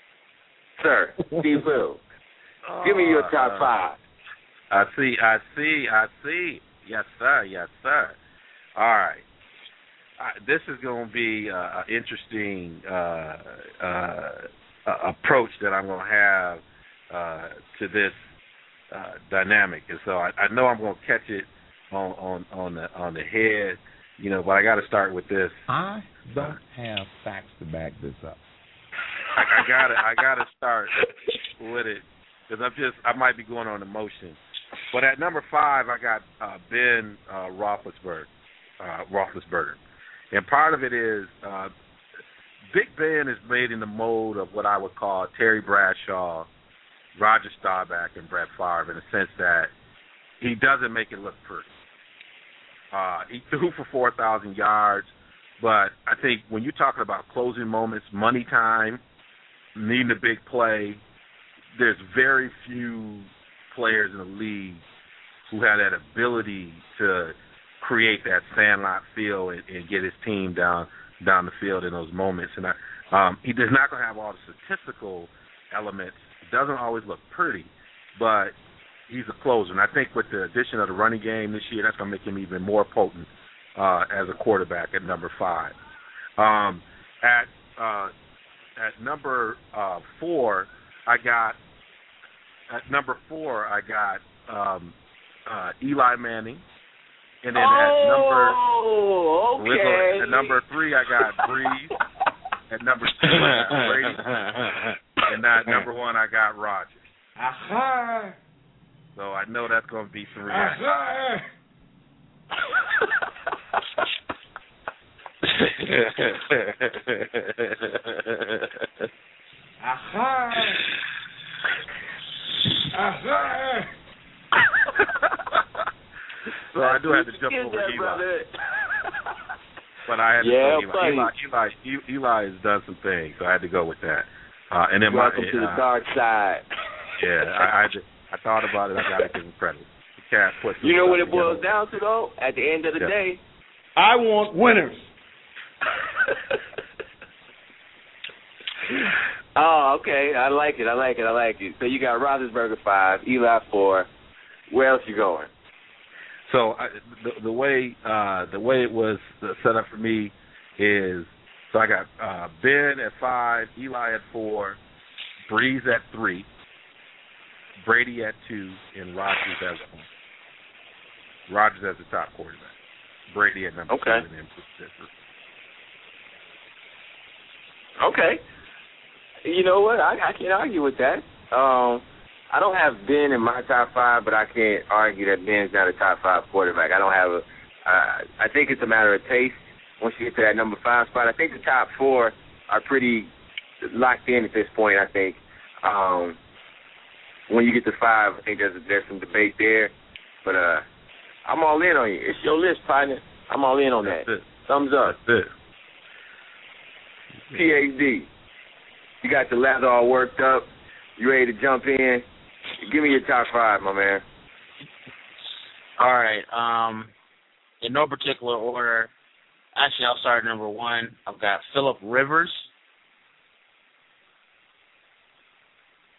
sir, Steve Will, give me your top five. I see, I see, I see. Yes, sir, yes, sir. All right. Uh, this is going to be uh, an interesting uh, uh, uh, approach that I'm going to have uh, to this uh, dynamic. And so I, I know I'm going to catch it on, on, on, the, on the head. You know, but I got to start with this. I don't have facts to back this up. I, I got to, I got to start with it because I'm just, I might be going on emotion. But at number five, I got uh, Ben uh, Roethlisberger, uh, Roethlisberger, and part of it is uh, Big Ben is made in the mold of what I would call Terry Bradshaw, Roger Staubach, and Brett Favre in the sense that he doesn't make it look pretty. Uh, he threw for four thousand yards, but I think when you're talking about closing moments, money time, needing a big play, there's very few players in the league who have that ability to create that sandlot feel and, and get his team down down the field in those moments. And I, um, he does not going to have all the statistical elements. It doesn't always look pretty, but he's a closer. And I think with the addition of the running game this year, that's going to make him even more potent uh, as a quarterback at number five. Um, at uh, at number uh, four, I got at number four I got um, uh, Eli Manning, and then oh, at number okay. at number three I got Breeze. At number two I got Brady, and at number one I got Rodgers. Aha! So I know that's going to be some reaction. Aha! Aha! So I do have to jump over that, Eli. brother. But I had to yeah, go Eli. Eli, Eli. Eli has done some things, so I had to go with that. Uh, and then Welcome my, to uh, the dark side. Yeah, I, I, just, I thought about it. I got to give him credit. The cat put you know what it together. boils down to, though? At the end of the Yeah. day, I want winners. Oh, okay. I like it. I like it. I like it. So you got Roethlisberger five, Eli four. Where else you going? So I, the, the way uh, the way it was set up for me is so I got uh, Ben at five, Eli at four, Breeze at three, Brady at two, and Rodgers at one. Rodgers as the top quarterback. Brady at number okay. two, and then Okay. You know what? I, I can't argue with that. Um, I don't have Ben in my top five, but I can't argue that Ben's not a top five quarterback. I don't have a. Uh, I think it's a matter of taste. Once you get to that number five spot, I think the top four are pretty locked in at this point. I think um, when you get to five, I think there's there's some debate there. But uh, I'm all in on you. It's your list, partner. I'm all in on That's that. it. Thumbs up. That's it. P H D. You got the lather all worked up. You ready to jump in? Give me your top five, my man. All right. Um, in no particular order. Actually, I'll start at number one. I've got Phillip Rivers.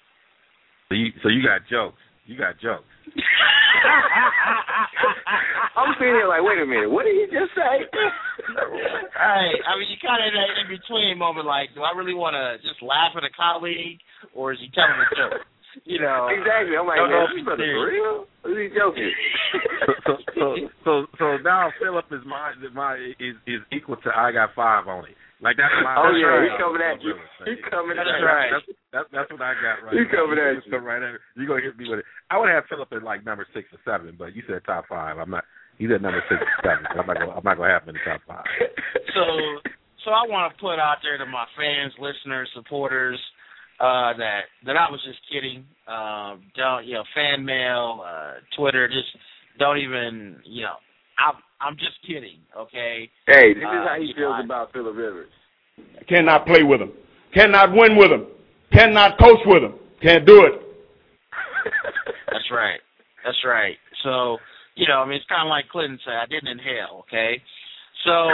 So you, so you got jokes. You got jokes. I'm sitting here like, wait a minute, what did he just say? Right. I mean, you kind of in that in between moment, like, do I really want to just laugh at a colleague, or is he telling a joke? You know. Exactly. I'm like, man, this brother for real? Or is he joking? so, so, so, so now Philip is my, my is is equal to I got five on it. Like that's my. Oh that's yeah, right. he's coming at you. He's coming at you. That's right. That's, that's, that's what I got right. He's coming at you. Right at you gonna hit me with it. I would have Philip at like number six or seven, but you said top five. I'm not. He's at number six or seven. I'm not gonna. I'm not gonna have him in the top five. So, so I want to put out there to my fans, listeners, supporters, uh, that that I was just kidding. Um, don't you know? Fan mail, uh, Twitter, just don't even. You know, I'm I'm just kidding. Okay. Hey, this is uh, how he feels I, about Phillip Rivers. Cannot play with him. Cannot win with him. Cannot coach with him. Can't do it. That's right. That's right. So, you know, I mean, it's kind of like Clinton said, I didn't inhale, okay? So,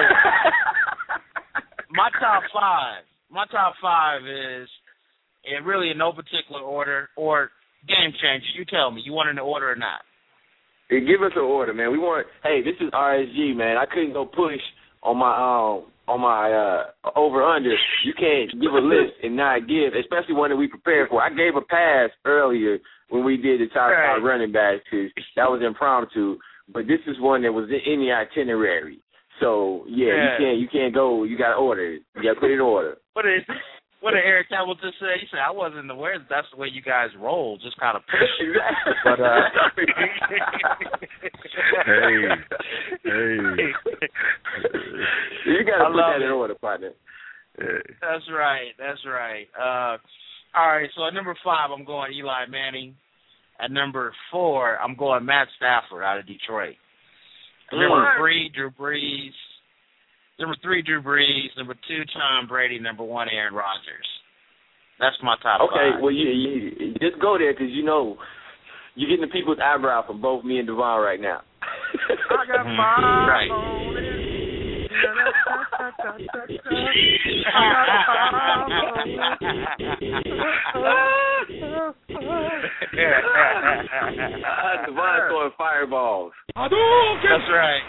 my top five, my top five is, in really in no particular order, or game changer. You tell me, you want it in the order or not? Hey, give us an order, man. We want, hey, this is R S G, man. I couldn't go push on my, um, on my uh, over-under. You can't give a list and not give, especially one that we prepared for. I gave a pass earlier when we did the top right. five running backs because that was impromptu. But this is one that was in the itinerary. So, yeah, yeah. you can't you can't go. You got to order it. You got to put it in order. What did, what did Eric Hamilton say? He said, I wasn't aware that that's the way you guys roll, just kind of push. Exactly. But, uh, hey, hey. You got to put that it. in order, partner. That's right. That's right. Uh, all right, so at number five, I'm going Eli Manning. At number four, I'm going Matt Stafford out of Detroit. At Mm. number three, Drew Brees. Number three, Drew Brees. Number two, Tom Brady. Number one, Aaron Rodgers. That's my top okay, five. Okay, well, you, you just go there because, you know, you're getting the people's eyebrow from both me and Devon right now. I got Mhm. five Right. on it. Devon's throwing fireballs. That's right.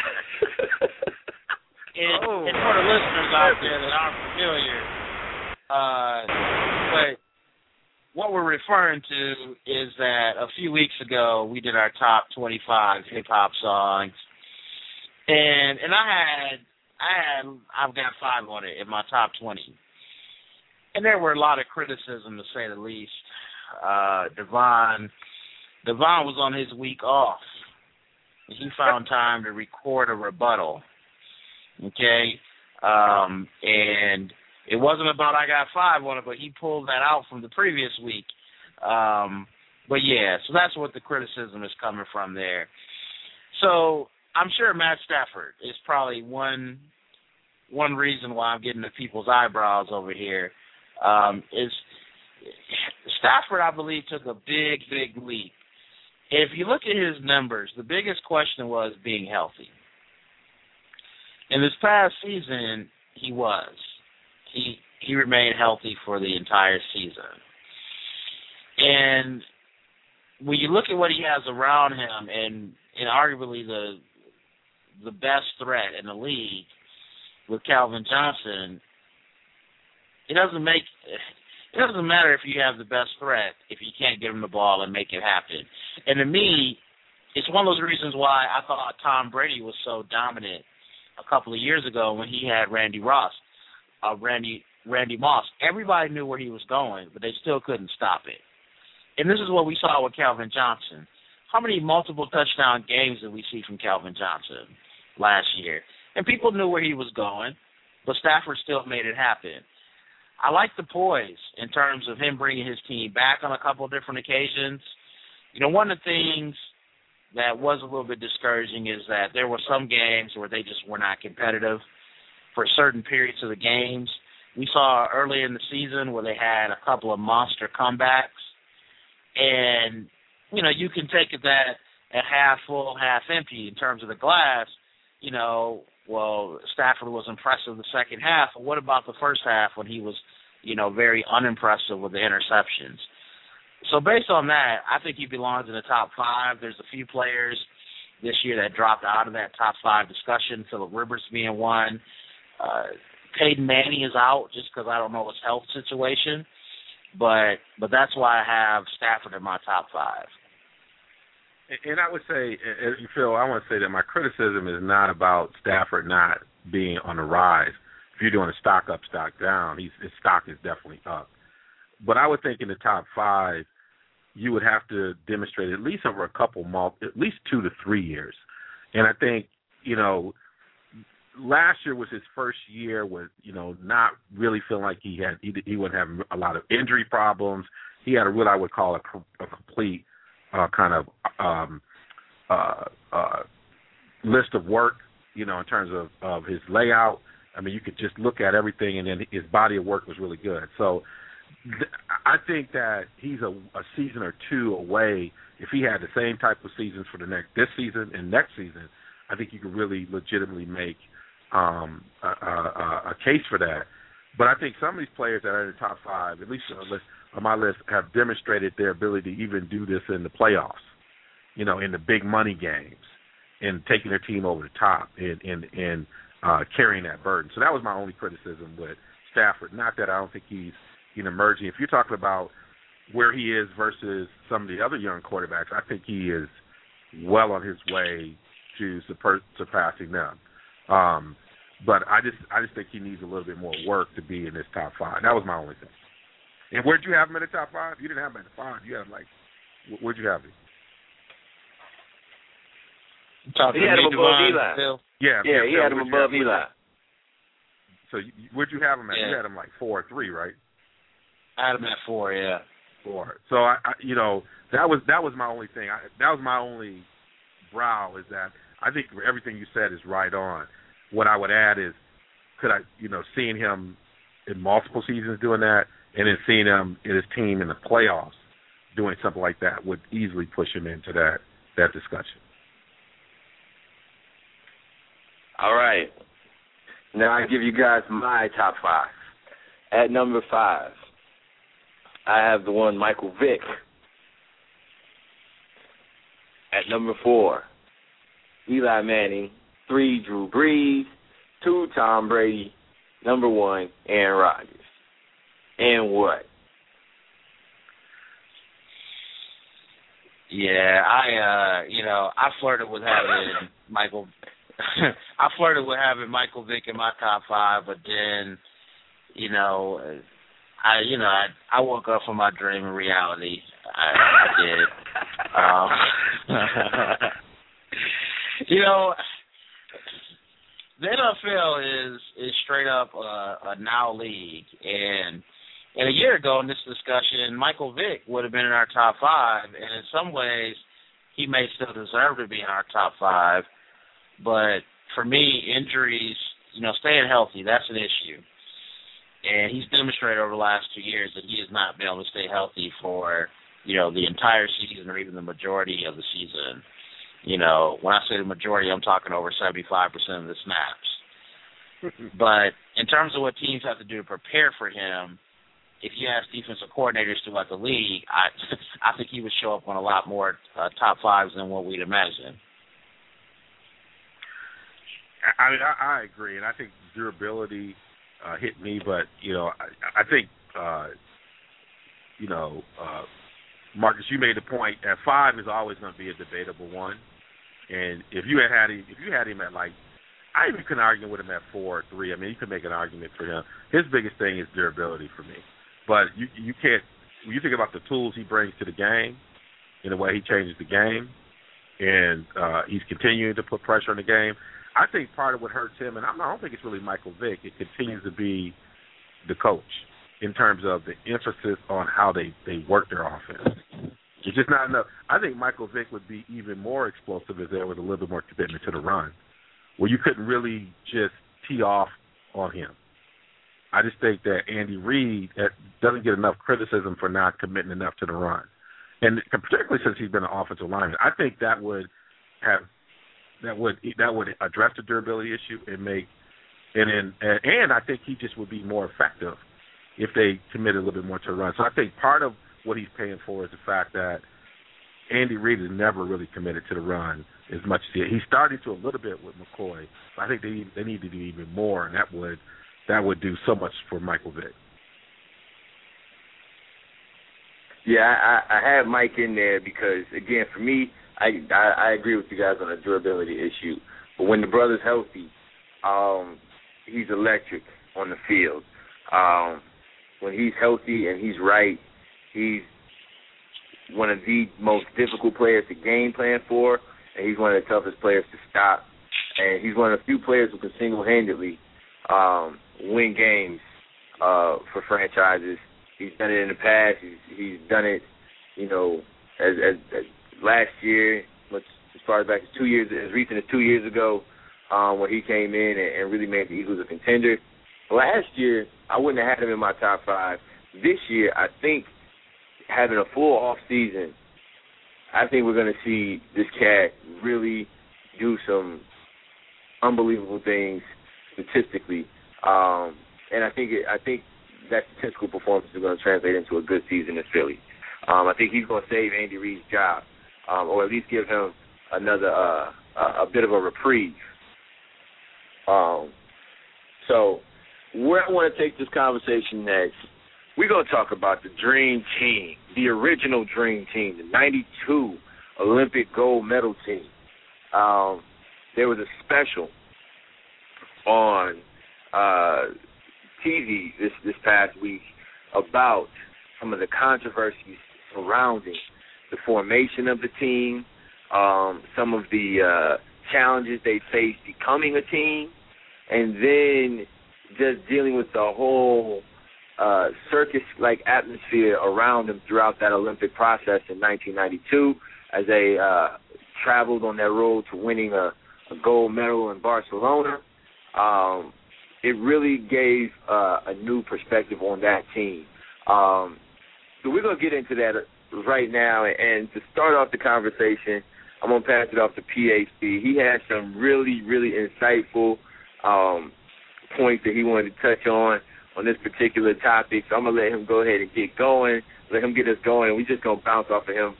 And, Oh. and for the listeners out there that aren't familiar, uh, but what we're referring to is that a few weeks ago we did our top twenty-five hip hop songs, and and I had I had I've got five on it in my top twenty, and there were a lot of criticism to say the least. Uh, Devon Devon was on his week off. He found time to record a rebuttal. Okay, um, and it wasn't about I got five on it, but he pulled that out from the previous week. Um, but yeah, so that's what the criticism is coming from there. So I'm sure Matt Stafford is probably one one reason why I'm getting the people's eyebrows over here. Um, is Stafford, I believe, took a big, big leap. If you look at his numbers, the biggest question was being healthy. In this past season, he was. He he remained healthy for the entire season. And when you look at what he has around him, and, and arguably the the best threat in the league with Calvin Johnson, it doesn't make it doesn't matter if you have the best threat if you can't give him the ball and make it happen. And to me, it's one of those reasons why I thought Tom Brady was so dominant a couple of years ago when he had Randy Ross, uh, Randy Randy Moss. Everybody knew where he was going, but they still couldn't stop it. And this is what we saw with Calvin Johnson. How many multiple touchdown games did we see from Calvin Johnson last year? And people knew where he was going, but Stafford still made it happen. I like the poise in terms of him bringing his team back on a couple of different occasions. You know, one of the things that was a little bit discouraging is that there were some games where they just were not competitive for certain periods of the games. We saw earlier in the season where they had a couple of monster comebacks. And, you know, you can take it that at half full, half empty in terms of the glass. You know, well, Stafford was impressive the second half. But what about the first half when he was, you know, very unimpressive with the interceptions? So based on that, I think he belongs in the top five. There's a few players this year that dropped out of that top five discussion, Phillip Rivers being one. Uh, Peyton Manning is out just because I don't know his health situation, but but that's why I have Stafford in my top five. And I would say, Phil, I want to say that my criticism is not about Stafford not being on the rise. If you're doing a stock up, stock down, he's, his stock is definitely up. But I would think in the top five, you would have to demonstrate at least over a couple, at least two to three years. And I think, you know, last year was his first year with, you know, not really feeling like he had, he, he wouldn't have a lot of injury problems. He had a what I would call a, a complete uh, kind of um, uh, uh, list of work, you know, in terms of, of his layout. I mean, you could just look at everything, and then his body of work was really good. So th- I think that he's a, a season or two away. If he had the same type of seasons for the next this season and next season, I think you could really legitimately make um, a, a, a case for that. But I think some of these players that are in the top five, at least on, the list, on my list, have demonstrated their ability to even do this in the playoffs, you know, in the big money games, and taking their team over the top and and, and uh, carrying that burden. So that was my only criticism with Stafford. Not that I don't think he's you know, emerging. If you're talking about where he is versus some of the other young quarterbacks, I think he is well on his way to super, surpassing them. Um, but I just I just think he needs a little bit more work to be in this top five. That was my only thing. And where'd you have him in the top five? You didn't have him in the five. You had him like, where'd you have him? He had him above Eli. Phil? Yeah, yeah, he Phil, had him above Eli. So you, where'd you have him at? Yeah. You had him like four or three, right? I had him at four, yeah. Four. So I, I you know, that was that was my only thing. I, that was my only brow is that I think everything you said is right on. What I would add is, could I, you know, seeing him in multiple seasons doing that, and then seeing him in his team in the playoffs doing something like that would easily push him into that that discussion. All right. Now I give you guys my top five. At number five, I have the one Michael Vick. At number four, Eli Manning. Three, Drew Brees. Two, Tom Brady. Number one, Aaron Rodgers. And what? Yeah, I, uh, you know, I flirted with having Michael. I flirted with having Michael Vick in my top five, but then, you know, I, you know, I, I woke up from my dream in reality. I, I did. Um, you know, the N F L is is straight up a, a now league, and and a year ago in this discussion, Michael Vick would have been in our top five, and in some ways, he may still deserve to be in our top five. But for me, injuries, you know, staying healthy, that's an issue. And he's demonstrated over the last two years that he has not been able to stay healthy for, you know, the entire season or even the majority of the season. You know, when I say the majority, I'm talking over seventy-five percent of the snaps. But in terms of what teams have to do to prepare for him, if you ask defensive coordinators throughout the league, I I think he would show up on a lot more uh, top fives than what we'd imagine. I mean, I, I agree, and I think durability uh, hit me, but, you know, I, I think, uh, you know, uh, Marcus, you made the point that five is always going to be a debatable one, and if you had had him, if you had him at like, I even couldn't argue with him at four or three. I mean, you could make an argument for him. His biggest thing is durability for me, but you you can't. When you think about the tools he brings to the game, in the way he changes the game, and uh, he's continuing to put pressure on the game. I think part of what hurts him, and I don't think it's really Michael Vick, it continues to be the coach in terms of the emphasis on how they, they work their offense. It's just not enough. I think Michael Vick would be even more explosive if there was a little bit more commitment to the run, where you couldn't really just tee off on him. I just think that Andy Reid doesn't get enough criticism for not committing enough to the run. And particularly since he's been an offensive lineman, I think that would have that would that would address the durability issue and make and and, and I think he just would be more effective if they committed a little bit more to the run. So I think part of what he's paying for is the fact that Andy Reid has never really committed to the run as much as he he started to a little bit with McCoy. But I think they they need to do even more, and that would that would do so much for Michael Vick. Yeah, I, I have Mike in there because, again, for me, I, I I agree with you guys on the durability issue. But when the brother's healthy, um, he's electric on the field. Um, when he's healthy and he's right, he's one of the most difficult players to game plan for, and he's one of the toughest players to stop. And he's one of the few players who can single-handedly um, win games uh, for franchises. He's done it in the past. He's, he's done it, you know, as, as, as last year, much as far back as two years, as recent as two years ago, um, when he came in and, and really made the Eagles a contender. Last year, I wouldn't have had him in my top five. This year, I think having a full off season, I think we're going to see this cat really do some unbelievable things statistically, um, and I think it, I think that statistical performance is going to translate into a good season in Philly. Um, I think he's going to save Andy Reid's job, um, or at least give him another uh, a, a bit of a reprieve. Um, so where I want to take this conversation next, we're going to talk about the Dream Team, the original Dream Team, the ninety-two Olympic gold medal team. Um, there was a special on uh, T V this, this past week about some of the controversies surrounding the formation of the team, um, some of the uh, challenges they faced becoming a team, and then just dealing with the whole uh, circus-like atmosphere around them throughout that Olympic process in nineteen ninety-two as they uh, traveled on their road to winning a, a gold medal in Barcelona. Um, it really gave uh, a new perspective on that team. Um, so we're going to get into that right now. And to start off the conversation, I'm going to pass it off to P H C. He had some really, really insightful um, points that he wanted to touch on on this particular topic. So I'm going to let him go ahead and get going, let him get us going, and we're just going to bounce off of him.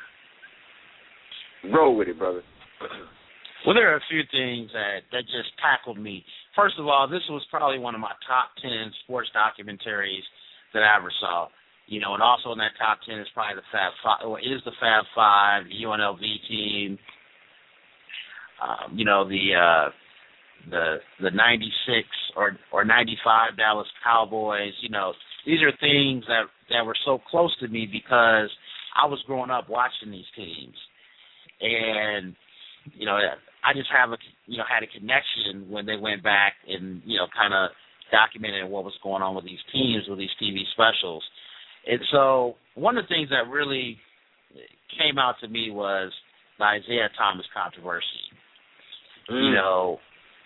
Roll with it, brother. Well, there are a few things that, that just tackled me. First of all, this was probably one of my top ten sports documentaries that I ever saw. You know, and also in that top ten is probably the Fab Five, or is the Fab Five, the U N L V team, um, you know, the uh, the the ninety-six or or ninety-five Dallas Cowboys. You know, these are things that that were so close to me because I was growing up watching these teams, and you know, I just have a, you know, had a connection when they went back and, you know, kind of documented what was going on with these teams, with these T V specials. And so one of the things that really came out to me was the Isaiah Thomas controversy. Mm. You know,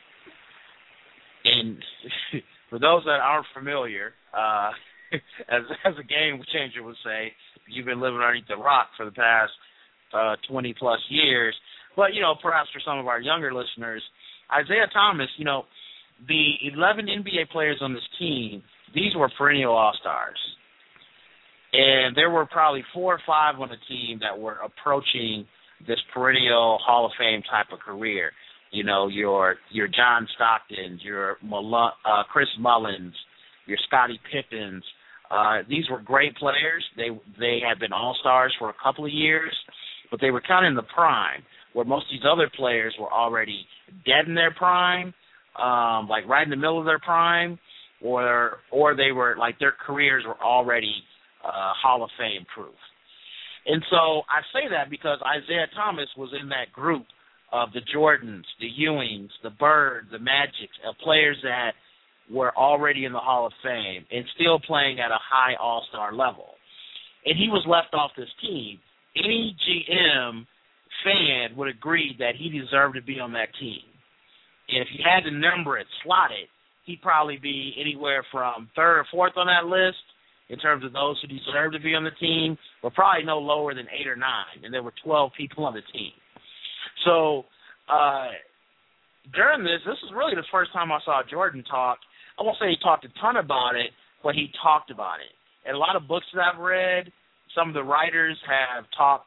and for those that aren't familiar, uh, as, as a game changer would say, you've been living underneath the rock for the past uh, twenty-plus years. But, you know, perhaps for some of our younger listeners, Isaiah Thomas, you know, the eleven N B A players on this team, these were perennial all-stars. And there were probably four or five on the team that were approaching this perennial Hall of Fame type of career. You know, your your John Stocktons, your Mull- uh, Chris Mullins, your Scottie Pippins. Uh, these were great players. They they had been all-stars for a couple of years, but they were kind of in the prime, where most of these other players were already dead in their prime, um, like right in the middle of their prime, or or they were like their careers were already uh, Hall of Fame proof. And so I say that because Isaiah Thomas was in that group of the Jordans, the Ewings, the Bird, the Magics, uh, players that were already in the Hall of Fame and still playing at a high all-star level. And he was left off this team. Any G M fan would agree that he deserved to be on that team. And if you had to number it, slot it, he'd probably be anywhere from third or fourth on that list in terms of those who deserve to be on the team, but probably no lower than eight or nine. And there were twelve people on the team. So uh, during this, this was really the first time I saw Jordan talk. I won't say he talked a ton about it, but he talked about it. And a lot of books that I've read, some of the writers have talked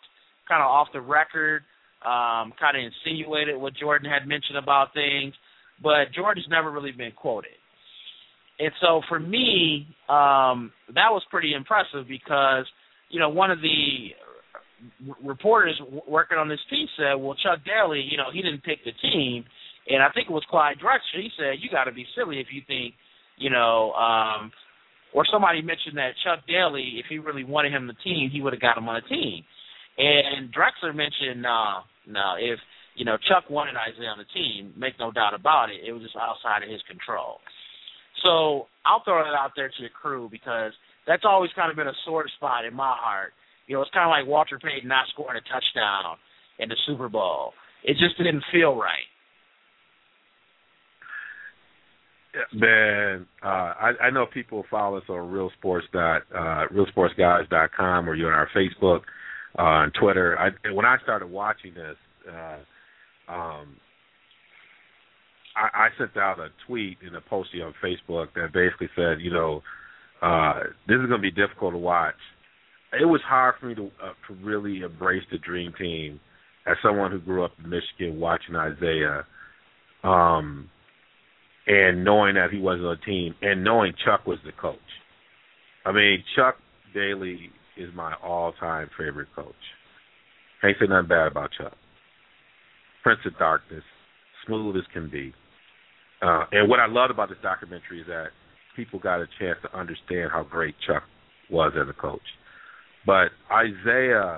kind of off the record, um, kind of insinuated what Jordan had mentioned about things, but Jordan's never really been quoted. And so for me, um, that was pretty impressive because, you know, one of the reporters working on this piece said, well, Chuck Daly, you know, he didn't pick the team. And I think it was Clyde Drexler. He said, you got to be silly if you think, you know, um, or somebody mentioned that Chuck Daly, if he really wanted him on the team, he would have got him on the team. And Drexler mentioned, no, no, if, you know, Chuck wanted Isaiah on the team, make no doubt about it, it was just outside of his control. So I'll throw that out there to the crew because that's always kind of been a sore spot in my heart. You know, it's kind of like Walter Payton not scoring a touchdown in the Super Bowl. It just didn't feel right. Man, uh, I, I know people follow us on Real Sports dot uh, Real Sports Guys dot com, or you're on our Facebook, uh, and Twitter. I, when I started watching this, uh, um, I, I sent out a tweet and a posting on Facebook that basically said, you know, uh, this is going to be difficult to watch. It was hard for me to uh, to really embrace the Dream Team as someone who grew up in Michigan watching Isaiah. Um, and knowing that he wasn't on the team, and knowing Chuck was the coach. I mean, Chuck Daly is my all-time favorite coach. Can't say nothing bad about Chuck. Prince of Darkness, smooth as can be. Uh, and what I loved about this documentary is that people got a chance to understand how great Chuck was as a coach. But Isaiah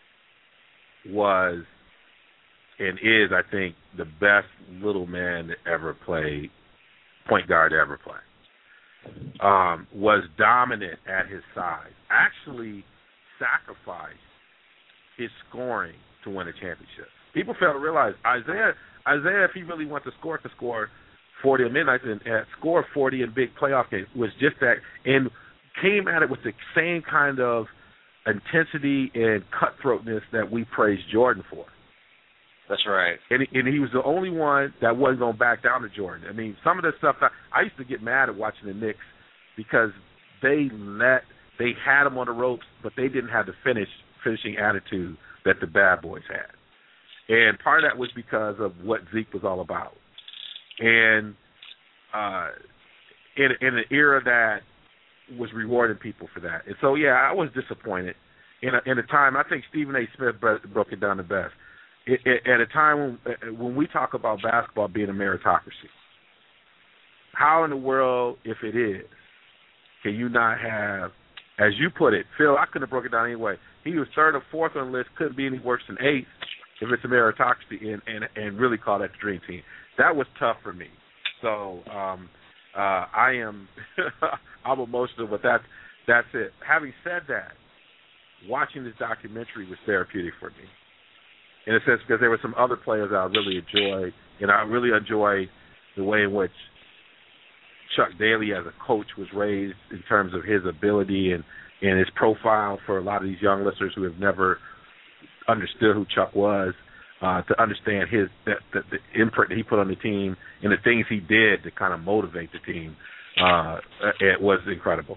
was and is, I think, the best little man that ever played, point guard to ever play. Um, was dominant at his size. Actually sacrificed his scoring to win a championship. People fail to realize Isaiah, Isaiah, if he really wanted to score, could score forty at midnight and uh, score forty in big playoff games. Was just that, and came at it with the same kind of intensity and cutthroatness that we praised Jordan for. That's right. And, and he was the only one that wasn't going to back down to Jordan. I mean, some of the stuff, that, I used to get mad at watching the Knicks because they let, they had him on the ropes, but they didn't have the finish, finishing attitude that the bad boys had. And part of that was because of what Zeke was all about. And uh, in, in an era that was rewarding people for that. And so, yeah, I was disappointed. In a, in a time, I think Stephen A. Smith broke it down the best. It, it, at a time when, when we talk about basketball being a meritocracy, how in the world, if it is, can you not have, as you put it, Phil, I couldn't have broken it down anyway. He was third or fourth on the list, couldn't be any worse than eighth if it's a meritocracy, and, and, and really call that the Dream Team. That was tough for me. So um, uh, I am, I'm emotional, but that's, that's it. Having said that, watching this documentary was therapeutic for me. In a sense, because there were some other players I really enjoyed, and I really enjoyed the way in which Chuck Daly as a coach was raised in terms of his ability and, and his profile for a lot of these young listeners who have never understood who Chuck was, uh, to understand his that, that the imprint that he put on the team and the things he did to kind of motivate the team. Uh, it was incredible.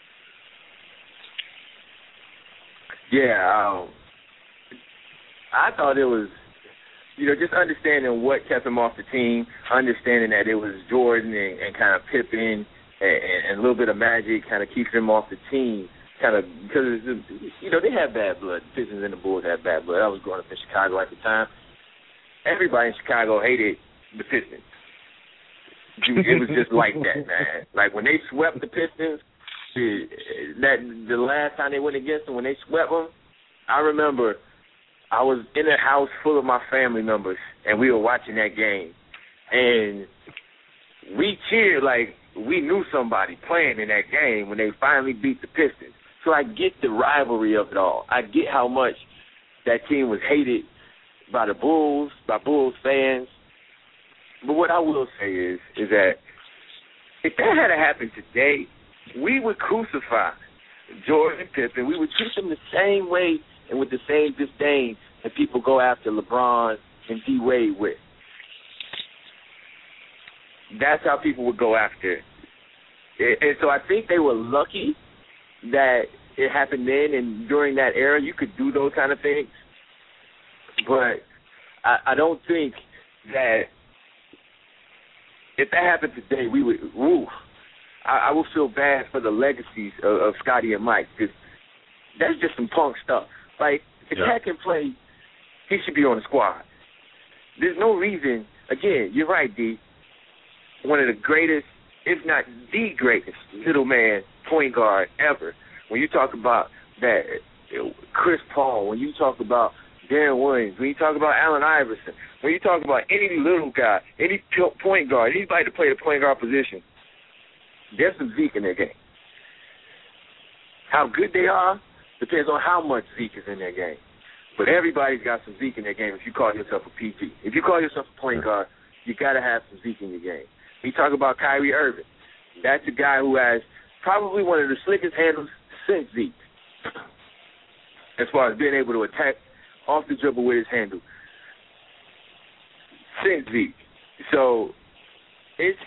Yeah, um, I thought it was, you know, just understanding what kept him off the team, understanding that it was Jordan and, and kind of Pippen and, and a little bit of Magic kind of keeping him off the team, kind of because, you know, they had bad blood. The Pistons and the Bulls had bad blood. I was growing up in Chicago at the time. Everybody in Chicago hated the Pistons. It was just like that, man. Like when they swept the Pistons, that the last time they went against them, when they swept them, I remember I was in a house full of my family members, and we were watching that game. And we cheered like we knew somebody playing in that game when they finally beat the Pistons. So I get the rivalry of it all. I get how much that team was hated by the Bulls, by Bulls fans. But what I will say is, is that if that had happened today, we would crucify Jordan and Pippen. We would treat them the same way and with the same disdain that people go after LeBron and D-Wade with. That's how people would go after it. And so I think they were lucky that it happened then, and during that era you could do those kind of things. But I, I don't think that if that happened today, we would, woo, I, I would feel bad for the legacies of, of Scotty and Mike, because that's just some punk stuff. Like, if yeah. Cat can play, he should be on the squad. There's no reason, again, you're right, D, one of the greatest, if not the greatest, little man point guard ever. When you talk about that, Chris Paul, when you talk about Darren Williams, when you talk about Allen Iverson, when you talk about any little guy, any point guard, anybody to play the point guard position, there's some Zeke in their game. How good they are depends on how much Zeke is in their game. But everybody's got some Zeke in their game if you call yourself a P G. If you call yourself a point guard, you got to have some Zeke in your game. We talk about Kyrie Irving. That's a guy who has probably one of the slickest handles since Zeke, as far as being able to attack off the dribble with his handle since Zeke. So it's,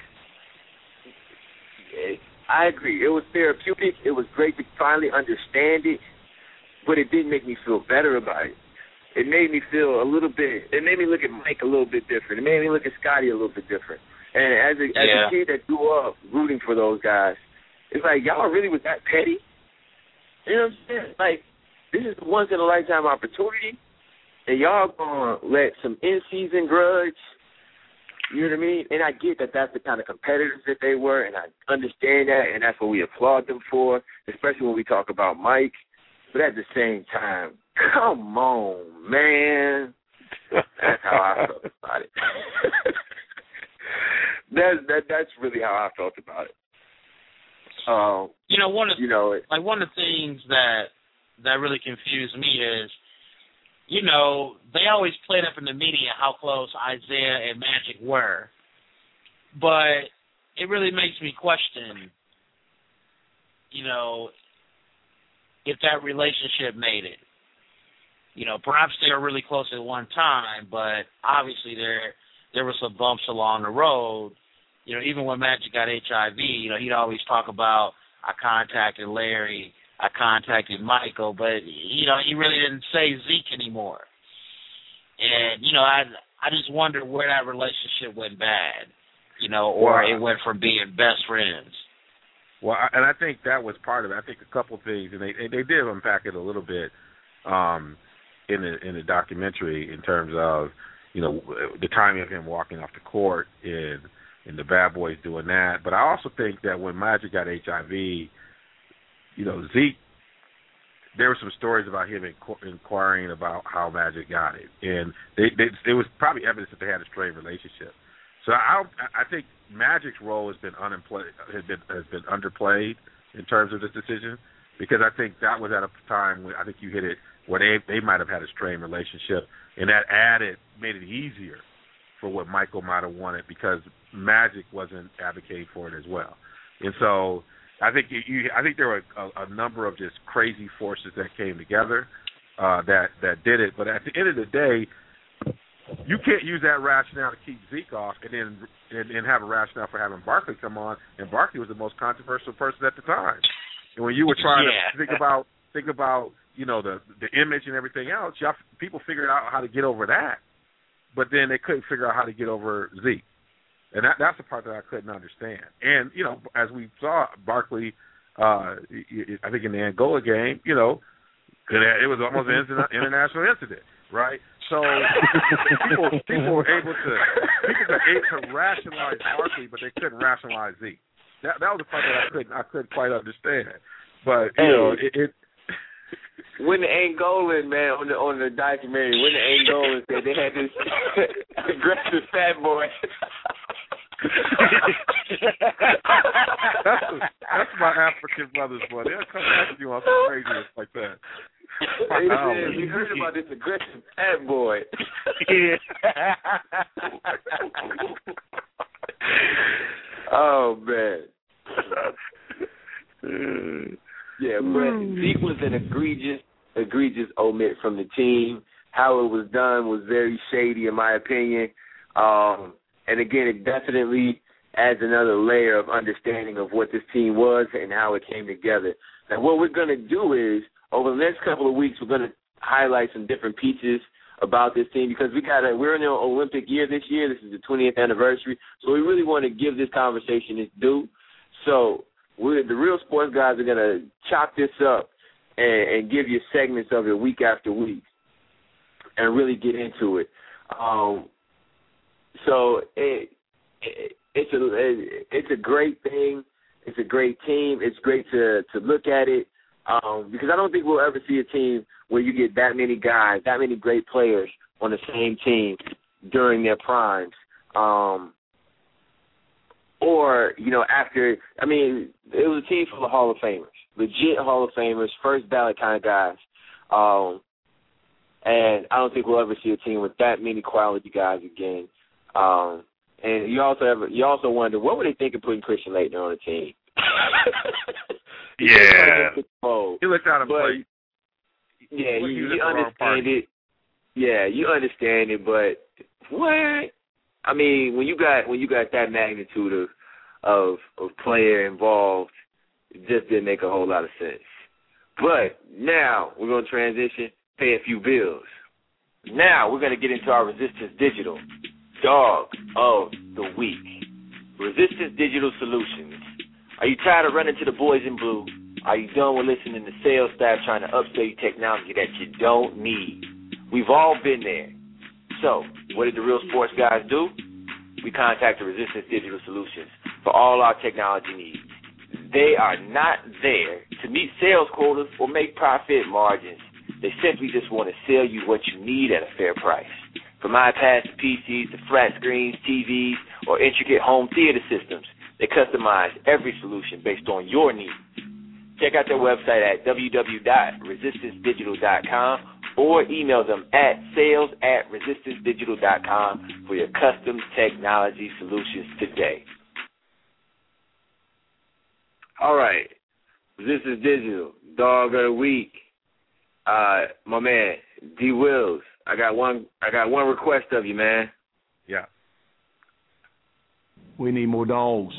it, I agree. It was therapeutic. It was great to finally understand it, but it didn't make me feel better about it. It made me feel a little bit, it made me look at Mike a little bit different. It made me look at Scotty a little bit different. And as a, as yeah. a kid that grew up rooting for those guys, it's like, y'all really was that petty? You know what I'm saying? Like, this is a once-in-a-lifetime opportunity, and y'all going to let some in-season grudge, you know what I mean? And I get that that's the kind of competitors that they were, and I understand that, and that's what we applaud them for, especially when we talk about Mike. But at the same time, come on, man. That's how I felt about it. That's that. That's really how I felt about it. Um, you know, one of you know, it, like one of the things that that really confused me is, you know, they always played up in the media how close Isaiah and Magic were, but it really makes me question, you know, if that relationship made it. You know, perhaps they were really close at one time, but obviously there there were some bumps along the road. You know, even when Magic got H I V, you know, he'd always talk about, I contacted Larry, I contacted Michael, but, you know, he really didn't say Zeke anymore. And, you know, I I just wonder where that relationship went bad, you know, or well, it went from being best friends. Well, I, and I think that was part of it. I think a couple of things, and they they did unpack it a little bit um, in the in the documentary in terms of, you know, the timing of him walking off the court and and the Bad Boys doing that. But I also think that when Magic got H I V, you know, Zeke, there were some stories about him inqu- inquiring about how Magic got it, and they, they, there was probably evidence that they had a strained relationship. So I I think Magic's role has been unemployed, has been has been underplayed in terms of this decision, because I think that was at a time when I think you hit it where they they might have had a strained relationship, and that added made it easier for what Michael might have wanted, because Magic wasn't advocating for it as well. And so I think you, you I think there were a, a number of just crazy forces that came together uh, that that did it. But at the end of the day, you can't use that rationale to keep Zeke off and then and, and have a rationale for having Barkley come on. And Barkley was the most controversial person at the time. And when you were trying yeah. to think about think about you know the the image and everything else, y'all, people figured out how to get over that, but then they couldn't figure out how to get over Zeke. And that, that's the part that I couldn't understand. And, you know, as we saw, Barkley, uh, I think in the Angola game, you know, it was almost an international incident, right? So people, people were able to people were able to rationalize Barkley, but they couldn't rationalize Zeke. That, that was the part that I couldn't I couldn't quite understand. But you hey, know, it, it when the Angolan man on the on the documentary, when the Angolan said they had this aggressive fat boy. that's, that's my African brothers, boy. They'll come after you on some craziness like that. Hey, man, you heard about this aggressive fat boy. Oh, man. Yeah, but Zeke was an egregious, egregious omit from the team. How it was done was very shady, in my opinion. Um, and, again, it definitely adds another layer of understanding of what this team was and how it came together. Now, what we're going to do is, over the next couple of weeks, we're going to highlight some different pieces about this team because we got a, we're in the Olympic year this year. This is the twentieth anniversary, so we really want to give this conversation its due. So we're, the Real Sports Guys are going to chop this up and, and give you segments of it week after week and really get into it. Um, so it, it, it's a it, it's a great thing. It's a great team. It's great to, to look at it um, because I don't think we'll ever see a team where you get that many guys, that many great players on the same team during their primes. Um, or, you know, after, I mean, it was a team full of Hall of Famers, legit Hall of Famers, first ballot kind of guys. Um, and I don't think we'll ever see a team with that many quality guys again. Um, and you also have, you also wonder, what were they thinking putting Christian Laettner on the team? Yeah. He looked out of but, place. Yeah, you, you understand it. Yeah, you understand it, but what? I mean, when you got when you got that magnitude of of, of player involved, it just didn't make a whole lot of sense. But now we're gonna transition, pay a few bills. Now we're gonna get into our Resistance Digital Dog of the Week. Resistance Digital Solutions. Are you tired of running to the boys in blue? Are you done with listening to sales staff trying to upsell you technology that you don't need? We've all been there. So, what did the Real Sports Guys do? We contacted Resistance Digital Solutions for all our technology needs. They are not there to meet sales quotas or make profit margins. They simply just want to sell you what you need at a fair price. From iPads to P Cs to flat screens, T Vs, or intricate home theater systems, they customize every solution based on your needs. Check out their website at w w w dot resistance digital dot com or email them at sales at resistance digital dot com for your custom technology solutions today. All right. Resistance Digital, Dog of the Week. Uh, my man, D. Wills, I got one I got one request of you, man. Yeah. We need more dogs.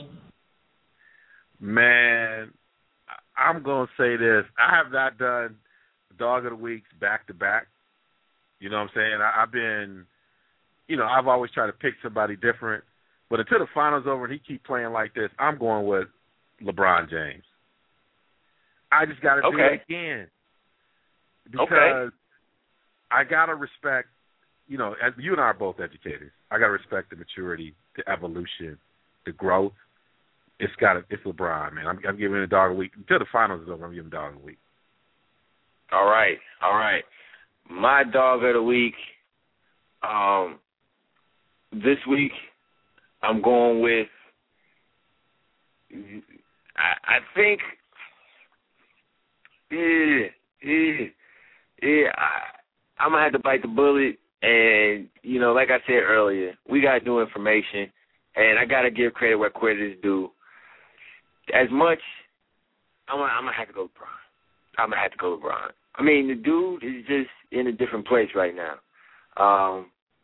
Man, I'm going to say this. I have not done Dog of the Weeks back-to-back. You know what I'm saying? I, I've been, you know, I've always tried to pick somebody different. But until the final's over and he keep playing like this, I'm going with LeBron James. I just got to okay. do it again. Because okay. I got to respect, you know, as you and I are both educators, I got to respect the maturity, the evolution, the growth. It's got to, it's LeBron, man. I'm, I'm giving it a dog a week. Until the finals is over, I'm giving it a dog a week. All right, all right. My dog of the week, um, this week, I'm going with, I, I think, yeah, yeah, yeah, I, I'm going to have to bite the bullet. And, you know, like I said earlier, we got new information, and I got to give credit where credit is due. As much, I'm going I'm to have to go LeBron. I'm going to have to go LeBron. I mean, the dude is just in a different place right now. Um,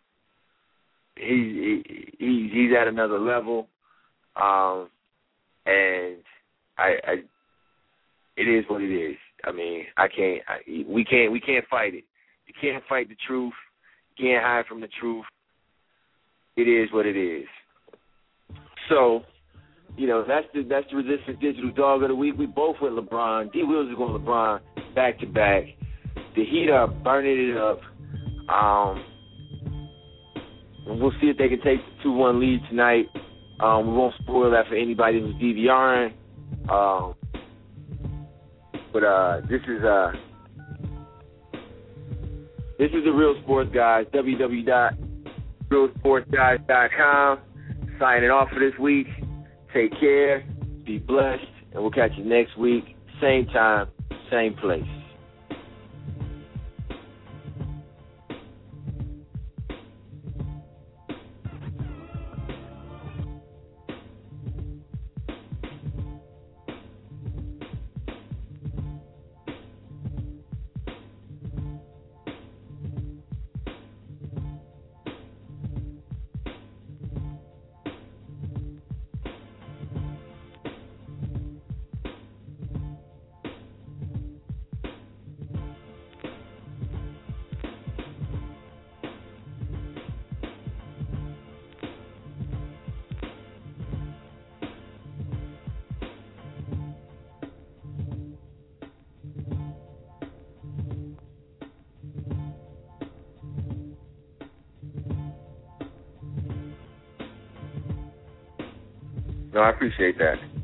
he, he he's at another level, um, and I, I it is what it is. I mean, I can't. I, we can't. We can't fight it. You can't fight the truth. You can't hide from the truth. It is what it is. So, you know, that's the that's the Resistance Digital Dog of the Week. We both went LeBron. D. Wills is going LeBron back to back. The Heat are burning it up. Um, and we'll see if they can take the two one lead tonight. Um, we won't spoil that for anybody who's DVRing. Um, but uh, this is uh, this is the Real Sports Guys. w w w dot real sports guys dot com. Signing off for this week. Take care, be blessed, and we'll catch you next week. Same time, same place. No, I appreciate that.